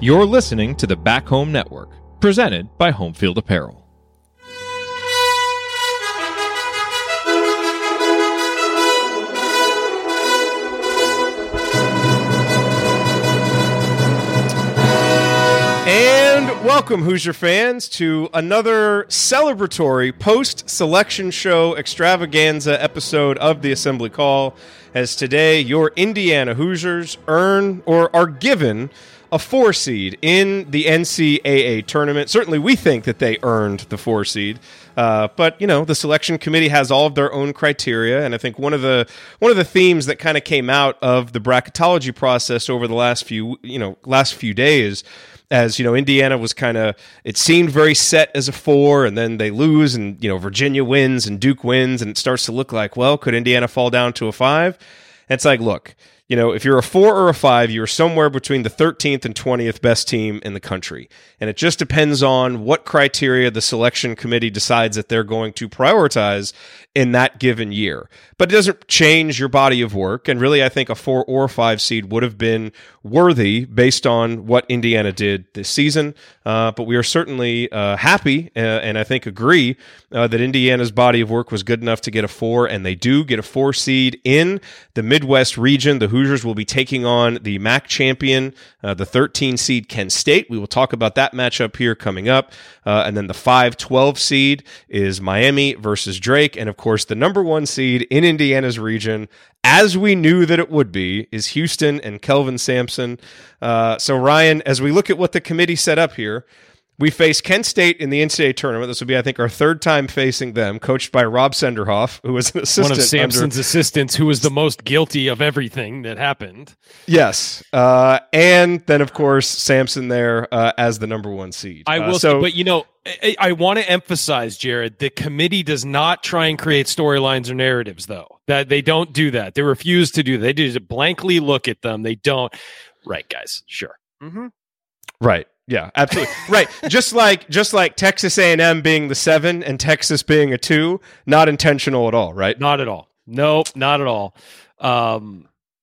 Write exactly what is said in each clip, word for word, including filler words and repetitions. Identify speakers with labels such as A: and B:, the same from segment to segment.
A: You're listening to the Back Home Network, presented by Homefield Apparel.
B: And welcome, Hoosier fans, to another celebratory post-selection show extravaganza episode of the Assembly Call, as today your Indiana Hoosiers earn or are given a four seed in the N C double A tournament. Certainly we think that they earned the four seed, uh, but you know the selection committee has all of their own criteria, and I think one of the one of the themes that kind of came out of the bracketology process over the last few you know last few days, as you know, Indiana was kind of, it seemed very set as a four, and then they lose, and you know Virginia wins and Duke wins, and it starts to look like, well, could Indiana fall down to a five? And it's like, look, you know, if you're a four or a five, you're somewhere between the thirteenth and twentieth best team in the country. And it just depends on what criteria the selection committee decides that they're going to prioritize in that given year. But it doesn't change your body of work. And really, I think a four or a five seed would have been worthy based on what Indiana did this season. Uh, but we are certainly uh, happy uh, and I think agree uh, that Indiana's body of work was good enough to get a four, and they do get a four seed in the Midwest region. The Hoosiers will be taking on the M A C champion, uh, the thirteen seed Kent State. We will talk about that matchup here coming up. Uh, and then the five twelve seed is Miami versus Drake. And of course, the number one seed in Indiana's region, as we knew that it would be, is Houston and Kelvin Sampson. Uh, so Ryan, as we look at what the committee set up here, we face Kent State in the N C double A tournament. This will be, I think, our third time facing them, coached by Rob Senderhoff, who was an assistant.
C: One of Sampson's
B: under...
C: assistants, who was the most guilty of everything that happened.
B: Yes. Uh, and then, of course, Sampson there uh, as the number one seed.
C: I will
B: uh, so...
C: say, but, you know, I, I want to emphasize, Jared, the committee does not try and create storylines or narratives, though. That they don't do that. They refuse to do that. They just blankly look at them. They don't. Right, guys. Sure.
B: Mm-hmm. Right. Yeah, absolutely. Right. Just like just like Texas A and M being the seven and Texas being a two, not intentional at all, right?
C: Not at all. Nope, not at all. Um,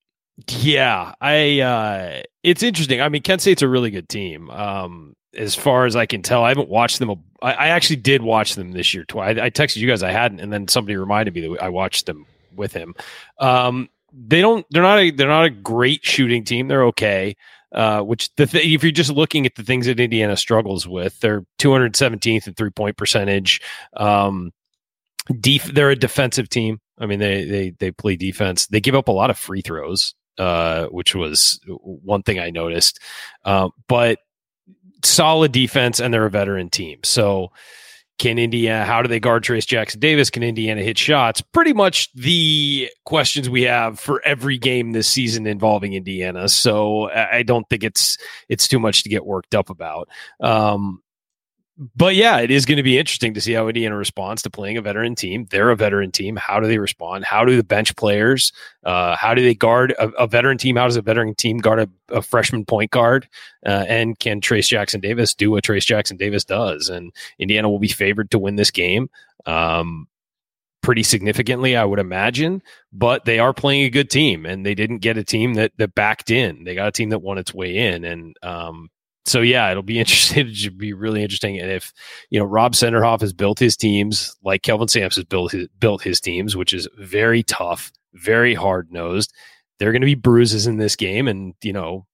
C: yeah, I. Uh, it's interesting. I mean, Kent State's a really good team. Um, as far as I can tell, I haven't watched them. I, I actually did watch them this year twice. I, I texted you guys I hadn't, and then somebody reminded me that I watched them with him. Um, they don't. They're not a. They're not a great shooting team. They're okay. Uh, which the th- if you're just looking at the things that Indiana struggles with, they're two hundred seventeenth in three point percentage. Um, def- they're a defensive team. I mean, they they they play defense. They give up a lot of free throws, uh, which was one thing I noticed. Uh, but solid defense, and they're a veteran team. So, can Indiana? How do they guard Trace Jackson Davis? Can Indiana hit shots? Pretty much the questions we have for every game this season involving Indiana. So I don't think it's it's too much to get worked up about. Um, but yeah, it is going to be interesting to see how Indiana responds to playing a veteran team. They're a veteran team. How do they respond? How do the bench players? Uh, how do they guard a, a veteran team? How does a veteran team guard a, a freshman point guard? Uh, and can Trace Jackson Davis do what Trace Jackson Davis does? And Indiana will be favored to win this game um, pretty significantly, I would imagine. But they are playing a good team, and they didn't get a team that that backed in. They got a team that won its way in, and um, So, yeah, it'll be interesting. It should be really interesting. And if, you know, Rob Senderhoff has built his teams like Kelvin Sampson has built his, built his teams, which is very tough, very hard-nosed. There are going to be bruises in this game and, you know,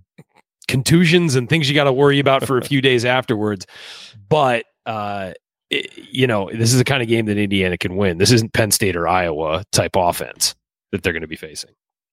C: contusions and things you got to worry about for a few days afterwards. But, uh, it, you know, this is the kind of game that Indiana can win. This isn't Penn State or Iowa type offense that they're going to be facing.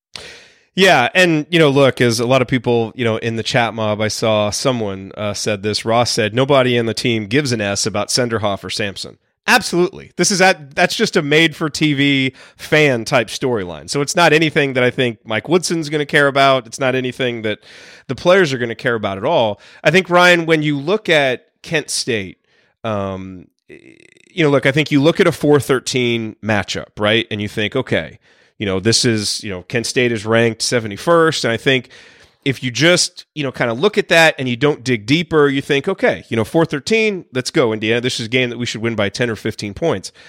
B: Yeah, and, you know, look, as a lot of people, you know, in the chat mob, I saw someone uh, said this. Ross said, nobody in the team gives an S about Senderhoff or Sampson. Absolutely. This is at, that's just a made-for-T V fan-type storyline. So it's not anything that I think Mike Woodson's going to care about. It's not anything that the players are going to care about at all. I think, Ryan, when you look at Kent State, um, you know, look, I think you look at a four thirteen matchup, right? And you think, okay, you know, this is, you know, Kent State is ranked seventy-first. And I think if you just, you know, kind of look at that and you don't dig deeper, you think, okay, you know, four thirteen, let's go, Indiana. This is a game that we should win by ten or fifteen points.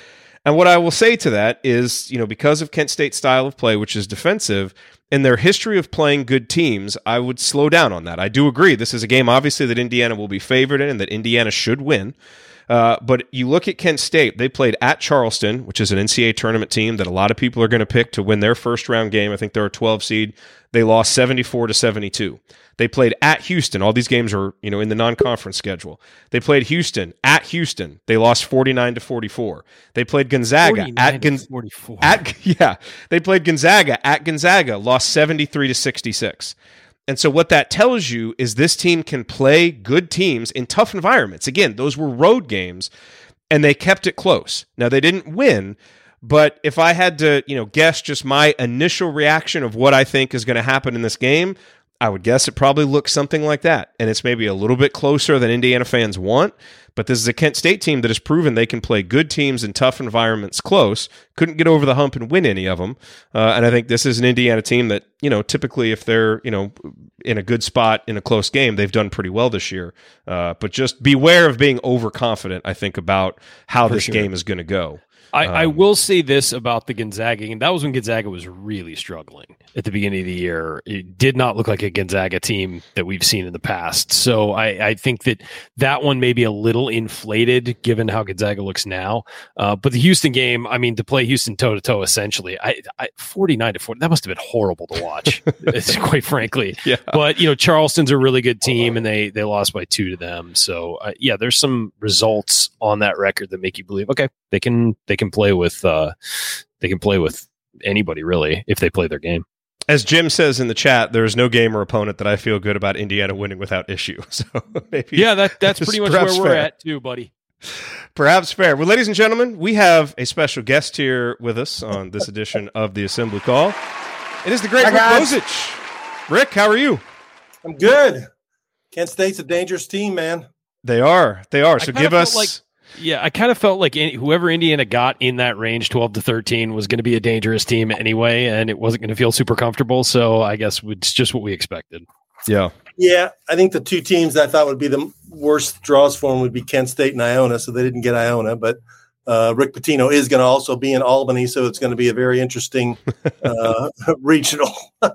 B: And what I will say to that is, you know, because of Kent State's style of play, which is defensive, and their history of playing good teams, I would slow down on that. I do agree. This is a game, obviously, that Indiana will be favored in and that Indiana should win. Uh, but you look at Kent State, they played at Charleston, which is an N C double A tournament team that a lot of people are going to pick to win their first round game. I think they're a twelve seed. They lost seventy-four to seventy-two. They played at Houston. All these games are, you know, in the non-conference schedule. They played Houston at Houston. They lost forty-nine to forty-four. They played Gonzaga at Gonzaga. At yeah, they played Gonzaga at Gonzaga, lost seventy-three to sixty-six. And so what that tells you is this team can play good teams in tough environments. Again, those were road games, and they kept it close. Now, they didn't win, but if I had to, you know, guess just my initial reaction of what I think is going to happen in this game, I would guess it probably looks something like that. And it's maybe a little bit closer than Indiana fans want, but this is a Kent State team that has proven they can play good teams in tough environments close. Couldn't get over the hump and win any of them. Uh, and I think this is an Indiana team that, you know, typically if they're, you know, in a good spot in a close game, they've done pretty well this year. Uh, but just beware of being overconfident, I think, about how For this sure. game is going to go.
C: I,
B: um,
C: I will say this about the Gonzaga game. That was when Gonzaga was really struggling at the beginning of the year. It did not look like a Gonzaga team that we've seen in the past. So I, I think that that one may be a little inflated given how Gonzaga looks now. Uh, but the Houston game, I mean, to play Houston toe-to-toe, essentially, I, I forty-nine to forty, that must have been horrible to watch, quite frankly.
B: Yeah.
C: But, you know, Charleston's a really good team, and they, they lost by two to them. So, uh, yeah, there's some results on that record that make you believe, okay, they can they can play with uh, they can play with anybody really if they play their game.
B: As Jim says in the chat, there is no game or opponent that I feel good about Indiana winning without issue. So maybe
C: yeah, that that's pretty much where we're fair. at too, buddy.
B: Perhaps fair. Well, ladies and gentlemen, we have a special guest here with us on this edition of the Assembly Call. It is the great Hi, Rick Bozich. Rick, how are you?
D: I'm good. Kent State's a dangerous team, man.
B: They are. They are. So give us.
C: Like- Yeah, I kind of felt like any, whoever Indiana got in that range, twelve to thirteen, was going to be a dangerous team anyway, and it wasn't going to feel super comfortable. So I guess it's just what we expected.
B: Yeah.
D: Yeah, I think the two teams I thought would be the worst draws for them would be Kent State and Iona, so they didn't get Iona. But uh, Rick Pitino is going to also be in Albany, so it's going to be a very interesting uh, regional.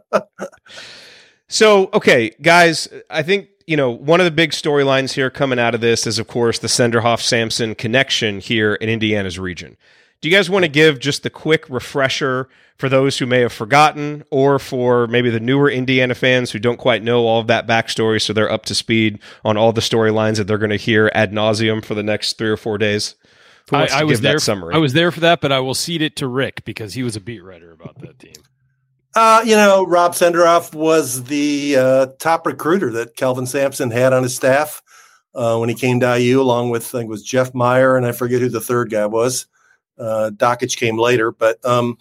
B: So, okay, guys, I think, you know, one of the big storylines here coming out of this is, of course, the Senderhoff-Sampson connection here in Indiana's region. Do you guys want to give just the quick refresher for those who may have forgotten, or for maybe the newer Indiana fans who don't quite know all of that backstory, so they're up to speed on all the storylines that they're going to hear ad nauseum for the next three or four days? Who wants
C: I, I
B: to
C: was
B: give
C: there.
B: that summary?
C: I was there for that, but I will cede it to Rick because he was a beat writer about that team.
D: Uh, you know, Rob Senderoff was the uh, top recruiter that Kelvin Sampson had on his staff uh, when he came to I U, along with, I think it was Jeff Meyer, and I forget who the third guy was. Uh, Dockage came later, but um,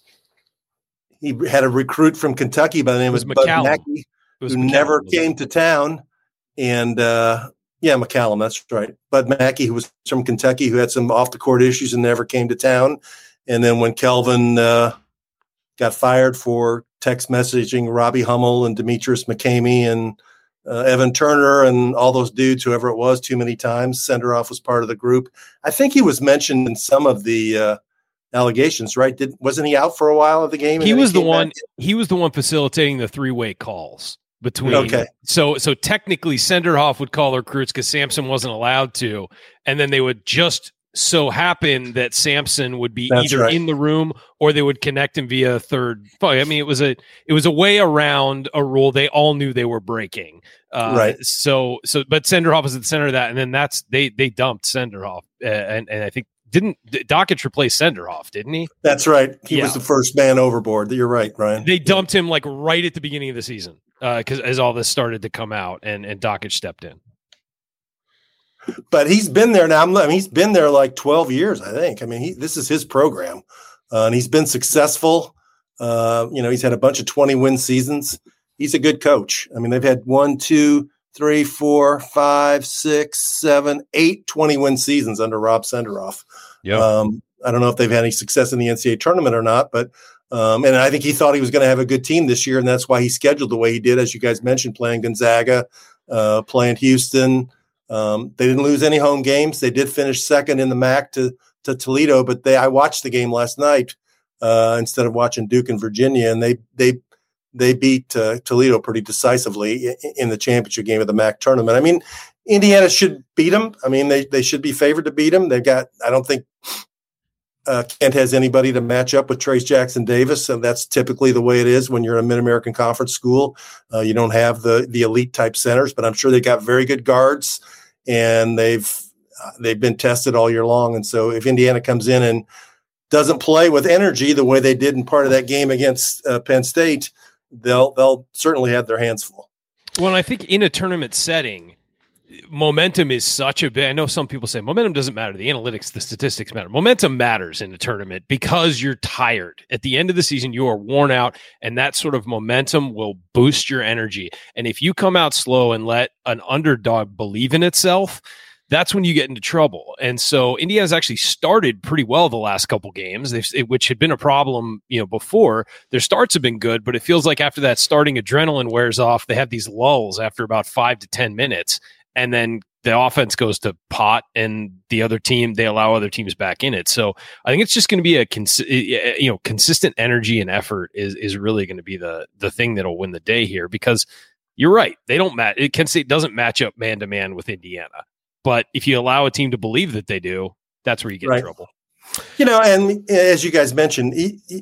D: he had a recruit from Kentucky by the name of Bud Mackey, who McCallum, never came to town. And, uh, yeah, McCallum, that's right. Bud Mackey, who was from Kentucky, who had some off-the-court issues and never came to town. And then when Kelvin uh, – got fired for text messaging Robbie Hummel and Demetrius McCamey and uh, Evan Turner and all those dudes, whoever it was, too many times. Senderoff was part of the group. I think he was mentioned in some of the uh, allegations, right? Did wasn't he out for a while of the game?
C: He was the one. Back? He was the one facilitating the three-way calls between.
D: Okay.
C: So so technically, Senderoff would call recruits because Sampson wasn't allowed to, and then they would just so happen that Sampson would be That's either right. in the room or they would connect him via a third phone. I mean, it was a it was a way around a rule they all knew they were breaking. Uh,
D: right.
C: So so, but Senderoff was at the center of that, and then that's they they dumped Senderoff, uh, and and I think didn't Dockage replace Senderoff, didn't he?
D: That's right. He
C: yeah.
D: was the first man overboard. You're right, Ryan.
C: They dumped him like right at the beginning of the season because uh, as all this started to come out, and and Dockage stepped in.
D: But he's been there now. I mean, he's been there like twelve years, I think. I mean, he, this is his program, uh, and he's been successful. Uh, you know, he's had a bunch of twenty-win seasons. He's a good coach. I mean, they've had one, two, three, four, five, six, seven, eight twenty-win seasons under Rob Senderoff.
B: Yeah.
D: Um, I don't know if they've had any success in the N C double A tournament or not, but um, and I think he thought he was going to have a good team this year, and that's why he scheduled the way he did, as you guys mentioned, playing Gonzaga, uh, playing Houston. Um, they didn't lose any home games. They did finish second in the M A C to to Toledo, but they I watched the game last night uh, instead of watching Duke and Virginia, and they they they beat uh, Toledo pretty decisively in, in the championship game of the M A C tournament. I mean, Indiana should beat them. I mean, they they should be favored to beat them. They've got I don't think uh, Kent has anybody to match up with Trace Jackson Davis, and that's typically the way it is when you're in a Mid-American Conference school. Uh, you don't have the the elite type centers, but I'm sure they got very good guards, and they've uh, they've been tested all year long. And so if Indiana comes in and doesn't play with energy the way they did in part of that game against uh, Penn State, they'll they'll certainly have their hands full.
C: Well, I think in a tournament setting, momentum is such a big. I know some people say momentum doesn't matter. The analytics, the statistics matter. Momentum matters in a tournament because you're tired. At the end of the season, you are worn out, and that sort of momentum will boost your energy. And if you come out slow and let an underdog believe in itself, that's when you get into trouble. And so Indiana's actually started pretty well the last couple games, They've, which had been a problem, you know, before. Their starts have been good, but it feels like after that starting adrenaline wears off, they have these lulls after about five to ten minutes. And then the offense goes to pot, and the other team, they allow other teams back in it. So I think it's just going to be a cons- you know consistent energy and effort is is really going to be the the thing that'll win the day here. Because you're right, they don't match. Kent State doesn't match up man to man with Indiana, but if you allow a team to believe that they do, that's where you get
D: right.
C: in trouble.
D: You know, and as you guys mentioned,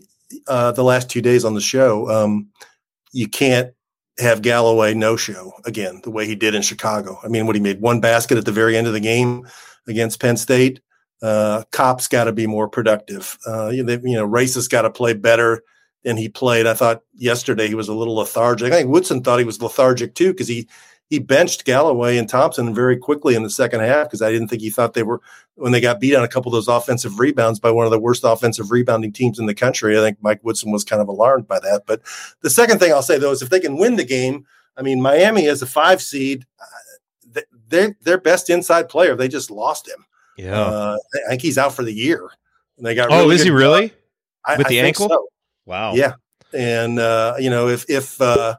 D: uh, the last two days on the show, um, you can't have Galloway no-show again the way he did in Chicago. I mean, what he made one basket at the very end of the game against Penn State. Uh, Kopp's got to be more productive. Uh, you know, you know Rice has got to play better than he played. I thought yesterday he was a little lethargic. I think Woodson thought he was lethargic too because he he benched Galloway and Thompson very quickly in the second half because I didn't think he thought they were when they got beat on a couple of those offensive rebounds by one of the worst offensive rebounding teams in the country. I think Mike Woodson was kind of alarmed by that. But the second thing I'll say, though, is if they can win the game, I mean, Miami is a five seed. Uh, they're their best inside player. They just lost him.
B: Yeah.
D: Uh, I think he's out for the year. And they got
B: oh,
D: really
B: is he
D: good
B: really?
D: I,
B: With the
D: I
B: ankle?
D: So.
B: Wow.
D: Yeah. And, uh, you know, if, if, uh,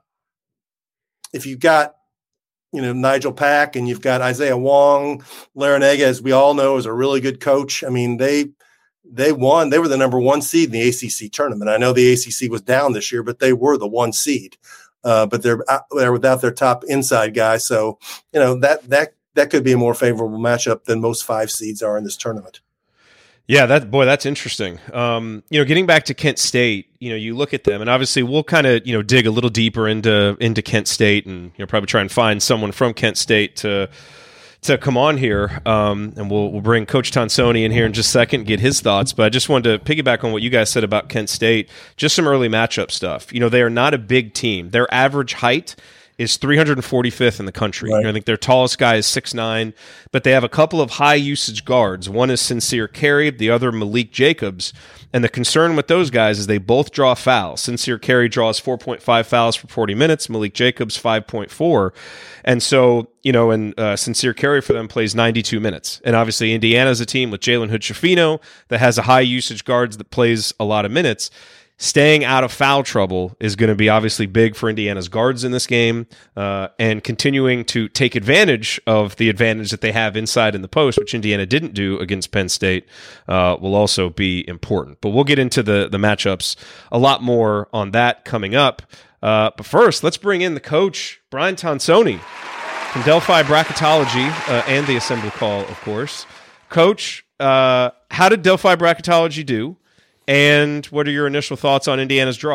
D: if you've got, you know, Nigel Pack and you've got Isaiah Wong, Larinaga, as we all know, is a really good coach. I mean, they, they won, they were the number one seed in the A C C tournament. I know the A C C was down this year, but they were the one seed, uh, but they're, they're without their top inside guy. So, you know, that, that, that could be a more favorable matchup than most five seeds are in this tournament.
B: Yeah, that boy, that's interesting. Um, you know, getting back to Kent State, you know, you look at them, and obviously we'll kind of you know dig a little deeper into into Kent State, and you know probably try and find someone from Kent State to to come on here, um, and we'll we'll bring Coach Tonsoni in here in just a second, and get his thoughts. But I just wanted to piggyback on what you guys said about Kent State, just some early matchup stuff. You know, they are not a big team. Their average height is three hundred forty-fifth in the country.
D: Right.
B: You know, I think their tallest guy is six nine, but they have a couple of high usage guards. One is Sincere Carey, the other Malik Jacobs. And the concern with those guys is they both draw fouls. Sincere Carey draws four point five fouls for forty minutes, Malik Jacobs five point four. And so, you know, and uh, Sincere Carey for them plays ninety-two minutes. And obviously Indiana's a team with Jalen Hood-Schifino that has a high usage guards that plays a lot of minutes. Staying out of foul trouble is going to be obviously big for Indiana's guards in this game, uh, and continuing to take advantage of the advantage that they have inside in the post, which Indiana didn't do against Penn State, uh, will also be important. But we'll get into the, the matchups a lot more on that coming up. Uh, but first, let's bring in the coach, Brian Tonsoni, from Delphi Bracketology uh, and the Assembly Call, of course. Coach, uh, how did Delphi Bracketology do? And what are your initial thoughts on Indiana's draw?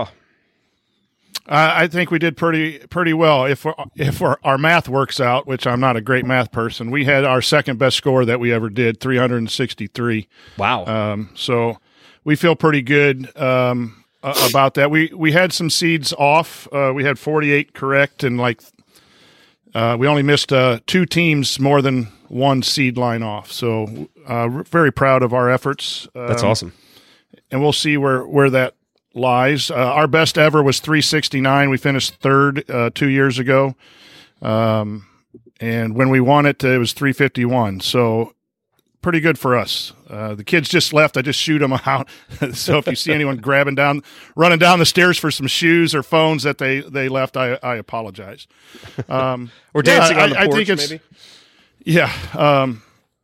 E: Uh, I think we did pretty pretty well. If we're, if we're, our math works out, which I'm not a great math person, we had our second best score that we ever did, three hundred sixty-three.
B: Wow.
E: Um, so we feel pretty good um, uh, about that. We we had some seeds off. Uh, we had forty-eight correct, and like uh, we only missed uh, two teams more than one seed line off. So uh, we're very proud of our efforts. Um,
B: That's awesome.
E: And we'll see where, where that lies. Uh, our best ever was three sixty-nine. We finished third uh, two years ago. Um, and when we won it, it was three fifty-one. So pretty good for us. Uh, the kids just left. I just shoot them out. So if you see anyone grabbing down, running down the stairs for some shoes or phones that they, they left, I, I apologize. Um,
B: or dancing
E: yeah,
B: on the
E: I,
B: porch,
E: I think it's,
B: maybe?
E: Yeah. Um,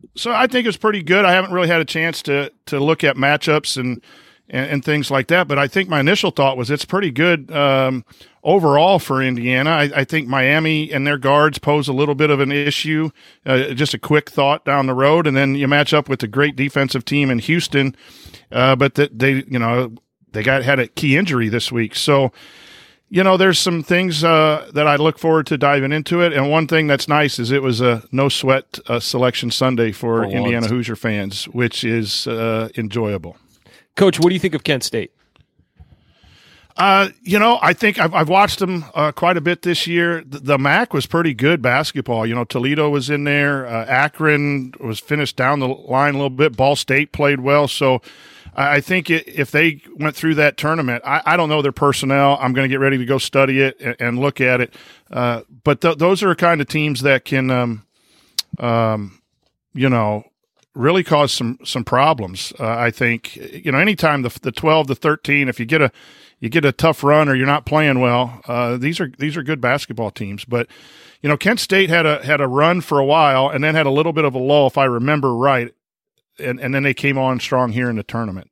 E: So I think it's pretty good. I haven't really had a chance to to look at matchups and and, and things like that, but I think my initial thought was it's pretty good um, overall for Indiana. I, I think Miami and their guards pose a little bit of an issue. Uh, just a quick thought down the road, and then you match up with a great defensive team in Houston, uh, but that they you know they got had a key injury this week, so. You know, there's some things uh, that I look forward to diving into it. And one thing that's nice is it was a no-sweat uh, selection Sunday for, for Indiana once. Hoosier fans, which is uh, enjoyable.
C: Coach, what do you think of Kent State?
E: Uh, you know, I think I've, I've watched them uh, quite a bit this year. The, the M A C was pretty good basketball. You know, Toledo was in there. Uh, Akron was finished down the line a little bit. Ball State played well. So I think if they went through that tournament, I, I don't know their personnel. I'm going to get ready to go study it and, and look at it. Uh, but th- those are kind of teams that can, um, um, you know, really cause some some problems. Uh, I think you know anytime the the twelve to thirteen, if you get a you get a tough run or you're not playing well, uh, these are these are good basketball teams. But you know, Kent State had a had a run for a while and then had a little bit of a lull, if I remember right. And, and then they came on strong here in the tournament.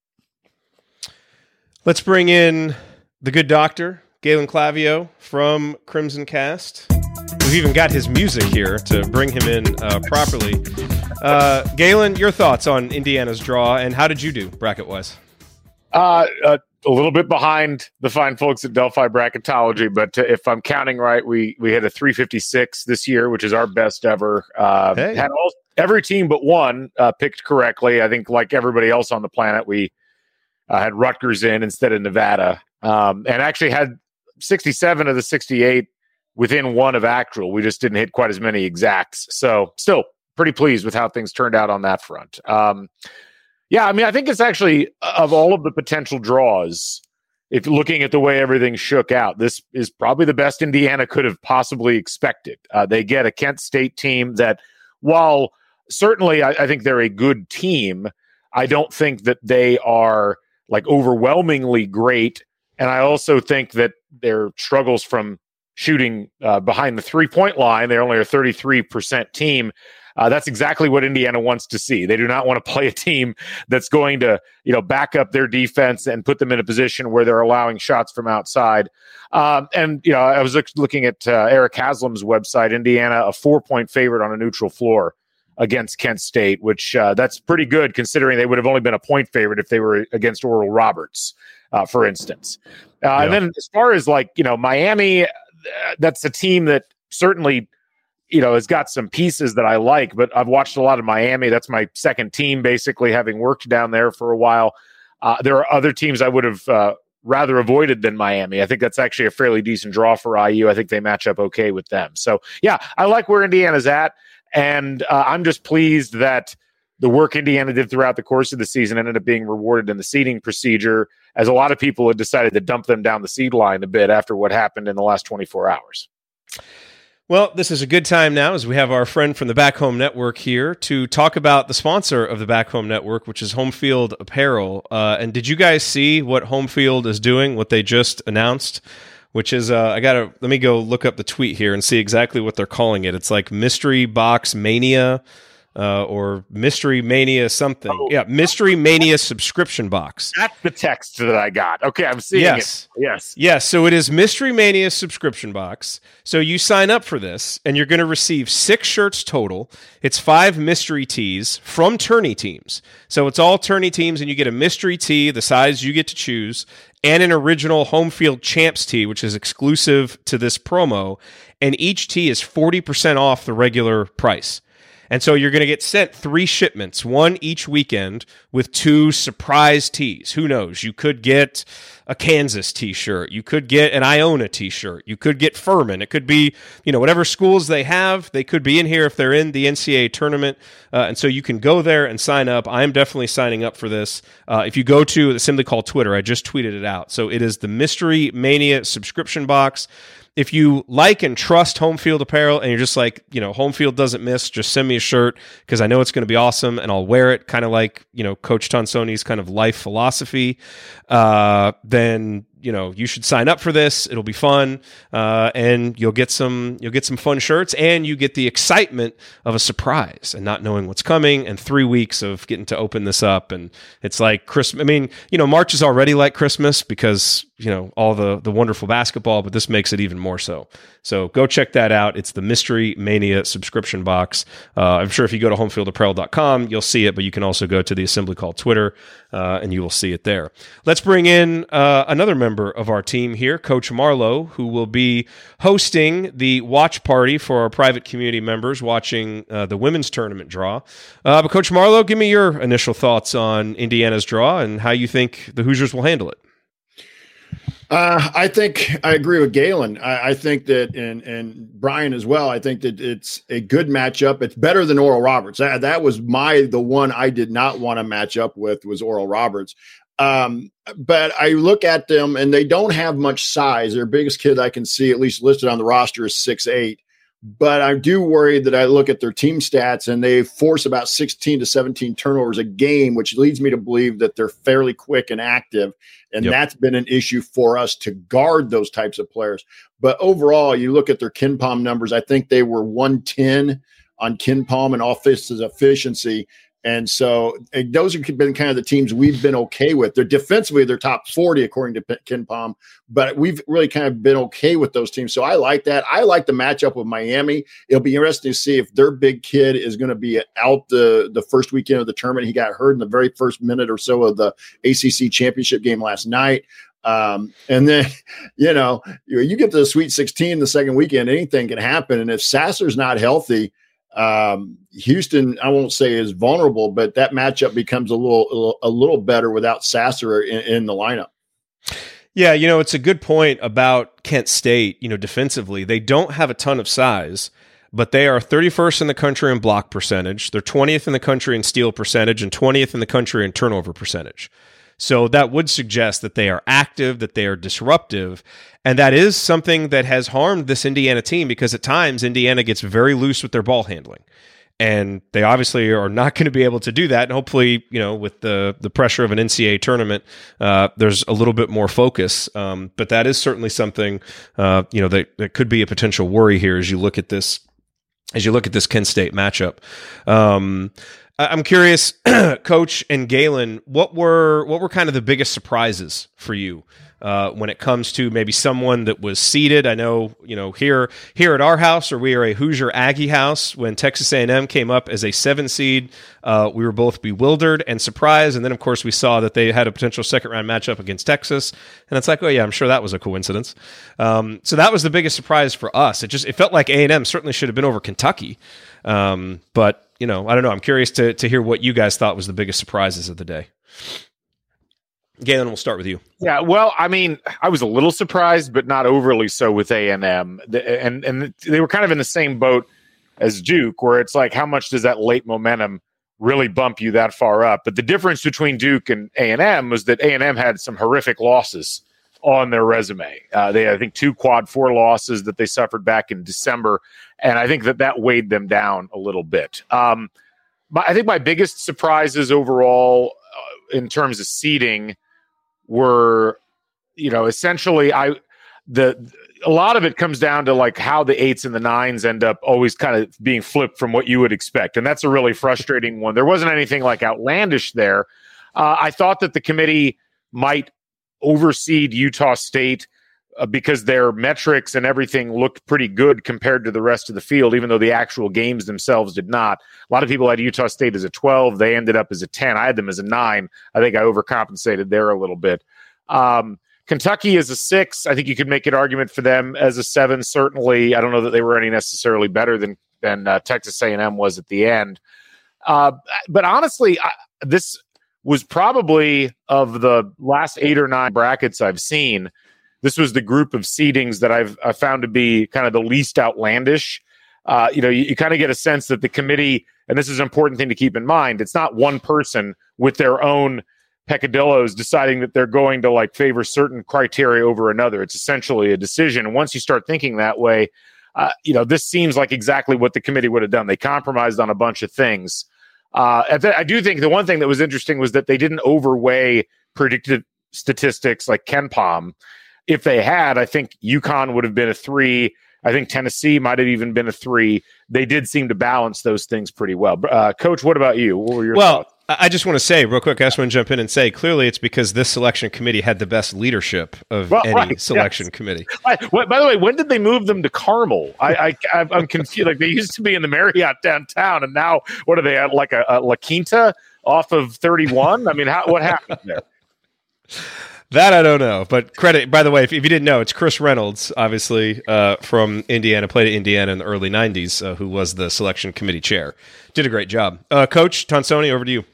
B: Let's bring in the good doctor, Galen Clavio from Crimson Cast. We've even got his music here to bring him in uh, properly. Uh, Galen, your thoughts on Indiana's draw, and how did you do bracket-wise?
F: Uh, uh, a little bit behind the fine folks at Delphi Bracketology, but uh, if I'm counting right, we we had a three fifty-six this year, which is our best ever. Uh,
B: hey.
F: Had all every team but one uh, picked correctly. I think, like everybody else on the planet, we uh, had Rutgers in instead of Nevada, um, and actually had sixty-seven of the sixty-eight within one of actual. We just didn't hit quite as many exacts. So, still pretty pleased with how things turned out on that front. Um, Yeah, I mean, I think it's actually, of all of the potential draws, if looking at the way everything shook out, this is probably the best Indiana could have possibly expected. Uh, they get a Kent State team that, while certainly I, I think they're a good team, I don't think that they are like overwhelmingly great. And I also think that their struggles from shooting uh, behind the three-point line, they're only a thirty-three percent team. Uh, that's exactly what Indiana wants to see. They do not want to play a team that's going to, you know, back up their defense and put them in a position where they're allowing shots from outside. Um, and, you know, I was look, looking at uh, Eric Haslam's website, Indiana, a four-point favorite on a neutral floor against Kent State, which uh, that's pretty good considering they would have only been a point favorite if they were against Oral Roberts, uh, for instance. Uh, yeah. And then as far as, like, you know, Miami, uh, that's a team that certainly – you know, has got some pieces that I like, but I've watched a lot of Miami. That's my second team, basically, having worked down there for a while. Uh, there are other teams I would have uh, rather avoided than Miami. I think that's actually a fairly decent draw for I U. I think they match up okay with them. So, yeah, I like where Indiana's at, and uh, I'm just pleased that the work Indiana did throughout the course of the season ended up being rewarded in the seeding procedure, as a lot of people had decided to dump them down the seed line a bit after what happened in the last twenty-four hours.
B: Well, this is a good time now as we have our friend from the Back Home Network here to talk about the sponsor of the Back Home Network, which is Home Field Apparel. Uh, and did you guys see what Home Field is doing, what they just announced? Which is, uh, I got to, let me go look up the tweet here and see exactly what they're calling it. It's like Mystery Box Mania uh, or Mystery Mania something. Oh. Yeah, Mystery Mania Subscription Box.
F: That's the text that I got. Okay, I'm seeing
B: yes.
F: it. Yes.
B: Yes, so it is Mystery Mania Subscription Box. So you sign up for this, and you're going to receive six shirts total. It's five mystery tees from tourney teams. So it's all tourney teams, and you get a mystery tee, the size you get to choose, and an original Home Field Champs tee, which is exclusive to this promo. And each tee is forty percent off the regular price. And so you're going to get sent three shipments, one each weekend, with two surprise tees. Who knows? You could get a Kansas t-shirt. You could get an Iona t-shirt. You could get Furman. It could be, you know, whatever schools they have. They could be in here if they're in the N C double A tournament. Uh, and so you can go there and sign up. I am definitely signing up for this. Uh, if you go to Assembly Call Twitter, I just tweeted it out. So it is the Mystery Mania subscription box. If you like and trust Home Field Apparel and you're just like, you know, Home Field doesn't miss, just send me a shirt because I know it's going to be awesome and I'll wear it, kind of like, you know, Coach Tonsoni's kind of life philosophy, uh, then you know, you should sign up for this. It'll be fun, uh, and you'll get some you'll get some fun shirts, and you get the excitement of a surprise and not knowing what's coming, and three weeks of getting to open this up. And it's like Christmas. I mean, you know, March is already like Christmas because, you know, all the the wonderful basketball, but this makes it even more so. So go check that out. It's the Mystery Mania subscription box. Uh, I'm sure if you go to home field apparel dot com, you'll see it, but you can also go to the Assembly Call Twitter, uh, and you will see it there. Let's bring in uh, another member of our team here, Coach Marlowe, who will be hosting the watch party for our private community members watching uh, the women's tournament draw. Uh, but Coach Marlowe, give me your initial thoughts on Indiana's draw and how you think the Hoosiers will handle it.
G: Uh, I think I agree with Galen. I, I think that, and and Brian as well. I think that it's a good matchup. It's better than Oral Roberts. That, that was my the one I did not want to match up with was Oral Roberts. Um, but I look at them and they don't have much size. Their biggest kid I can see, at least listed on the roster, is six eight. But I do worry that I look at their team stats and they force about sixteen to seventeen turnovers a game, which leads me to believe that they're fairly quick and active. And yep. That's been an issue for us to guard those types of players. But overall, you look at their KenPom numbers, I think they were one ten on KenPom and offensive efficiency. And so those have been kind of the teams we've been okay with. They're defensively, they're top forty, according to KenPom, but we've really kind of been okay with those teams. So I like that. I like the matchup with Miami. It'll be interesting to see if their big kid is going to be out the, the first weekend of the tournament. He got hurt in the very first minute or so of the A C C championship game last night. Um, and then, you know, you, you get to the Sweet sixteen the second weekend, anything can happen. And if Sasser's not healthy, Um, Houston, I won't say is vulnerable, but that matchup becomes a little, a little better without Sasser in, in the lineup.
B: Yeah. You know, it's a good point about Kent State. You know, defensively, they don't have a ton of size, but they are thirty-first in the country in block percentage. They're twentieth in the country in steal percentage and twentieth in the country in turnover percentage. So that would suggest that they are active, that they are disruptive. And that is something that has harmed this Indiana team because at times Indiana gets very loose with their ball handling. And they obviously are not going to be able to do that. And hopefully, you know, with the, the pressure of an N C double A tournament, uh, there's a little bit more focus. Um, but that is certainly something, uh, you know, that, that could be a potential worry here as you look at this, as you look at this Kent State matchup. Um, I'm curious, Coach and Galen, what were what were kind of the biggest surprises for you uh, when it comes to maybe someone that was seeded? I know, you know, here here at our house, or we are a Hoosier Aggie house. When Texas A and M came up as a seven seed, uh, we were both bewildered and surprised. And then, of course, we saw that they had a potential second round matchup against Texas, and it's like, oh yeah, I'm sure that was a coincidence. Um, so that was the biggest surprise for us. It just it felt like A and M certainly should have been over Kentucky, um, but. You know, I don't know. I'm curious to to hear what you guys thought was the biggest surprises of the day. Galen, we'll start with you.
F: Yeah, well, I mean, I was a little surprised, but not overly so with A and M. And and they were kind of in the same boat as Duke, where it's like, how much does that late momentum really bump you that far up? But the difference between Duke and A and M was that A and M had some horrific losses on their resume. Uh, they, I think, two quad four losses that they suffered back in December, and I think that that weighed them down a little bit. Um, my, I think my biggest surprises overall uh, in terms of seeding were, you know, essentially I the a lot of it comes down to like how the eights and the nines end up always kind of being flipped from what you would expect, and that's a really frustrating one. There wasn't anything like outlandish there. Uh, I thought that the committee might overseed Utah State uh, because their metrics and everything looked pretty good compared to the rest of the field, even though the actual games themselves did not. A lot of people had Utah State as a twelve. They ended up as a ten. I had them as a nine. I think I overcompensated there a little bit. Um, Kentucky is a six. I think you could make an argument for them as a seven. Certainly, I don't know that they were any necessarily better than than uh, Texas A and M was at the end. Uh, but honestly, I, this was probably, of the last eight or nine brackets I've seen, this was the group of seedings that I've I found to be kind of the least outlandish. Uh, you know, you, you kind of get a sense that the committee, and this is an important thing to keep in mind, it's not one person with their own peccadillos deciding that they're going to like favor certain criteria over another. It's essentially a decision. And once you start thinking that way, uh, you know, this seems like exactly what the committee would have done. They compromised on a bunch of things. Uh, I do think the one thing that was interesting was that they didn't overweigh predicted statistics like KenPom. If they had, I think UConn would have been a three. I think Tennessee might have even been a three. They did seem to balance those things pretty well. Uh, Coach, what about you? What were your
B: well,
F: thoughts?
B: I just want to say real quick, I just want to jump in and say, clearly it's because this selection committee had the best leadership of
F: well,
B: any
F: right,
B: selection
F: yes.
B: committee.
F: I, what, by the way, when did they move them to Carmel? I, I, I'm confused. Like they used to be in the Marriott downtown, and now what are they at? Like a, a La Quinta off of thirty-one? I mean, how, what happened there?
B: That I don't know, but credit, by the way, if, if you didn't know, it's Chris Reynolds, obviously, uh, from Indiana, played at Indiana in the early nineties, uh, who was the selection committee chair. Did a great job. Uh, Coach Tonsoni, over to you.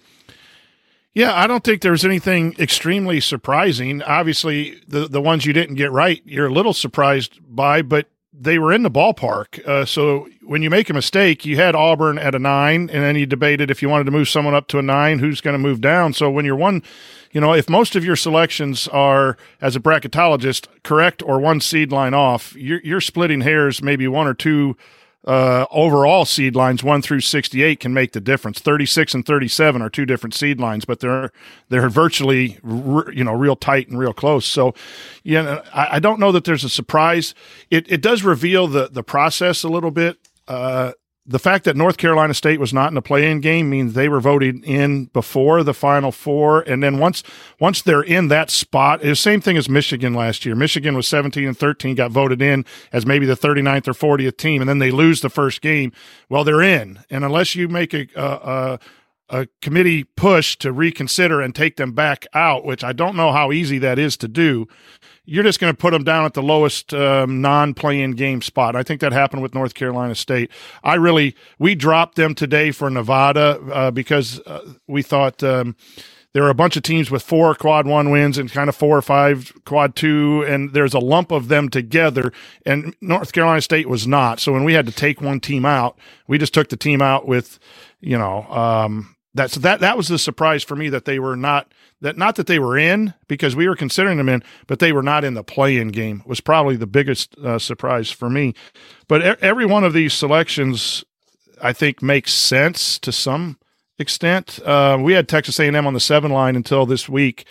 E: Yeah, I don't think there's anything extremely surprising. Obviously, the, the ones you didn't get right, you're a little surprised by, but they were in the ballpark. Uh, so when you make a mistake, you had Auburn at a nine, and then you debated if you wanted to move someone up to a nine, who's going to move down. So when you're one, you know, if most of your selections are, as a bracketologist, correct or one seed line off, you're, you're splitting hairs, maybe one or two uh, overall seed lines, one through sixty-eight can make the difference. thirty-six and thirty-seven are two different seed lines, but they're, they're virtually, you know, real tight and real close. So, you know, I, I don't know that there's a surprise. It, it does reveal the, the process a little bit. Uh, the fact that North Carolina State was not in the play-in game means they were voted in before the Final Four. And then once, once they're in that spot, it's the same thing as Michigan last year. Michigan was seventeen and thirteen, got voted in as maybe the thirty-ninth or fortieth team, and then they lose the first game. Well, they're in. And unless you make a, a, a committee push to reconsider and take them back out, which I don't know how easy that is to do, you're just going to put them down at the lowest um, non-play-in game spot. I think that happened with North Carolina State. I really, we dropped them today for Nevada uh, because uh, we thought um, there are a bunch of teams with four quad one wins and kind of four or five quad two, and there's a lump of them together, and North Carolina State was not. So when we had to take one team out, we just took the team out with, you know, um, that's that. That was the surprise for me that they were not. That not that they were in, because we were considering them in, but they were not in the play-in game was probably the biggest uh, surprise for me. But e- every one of these selections, I think, makes sense to some extent. Uh, we had Texas A and M on the seven line until this week,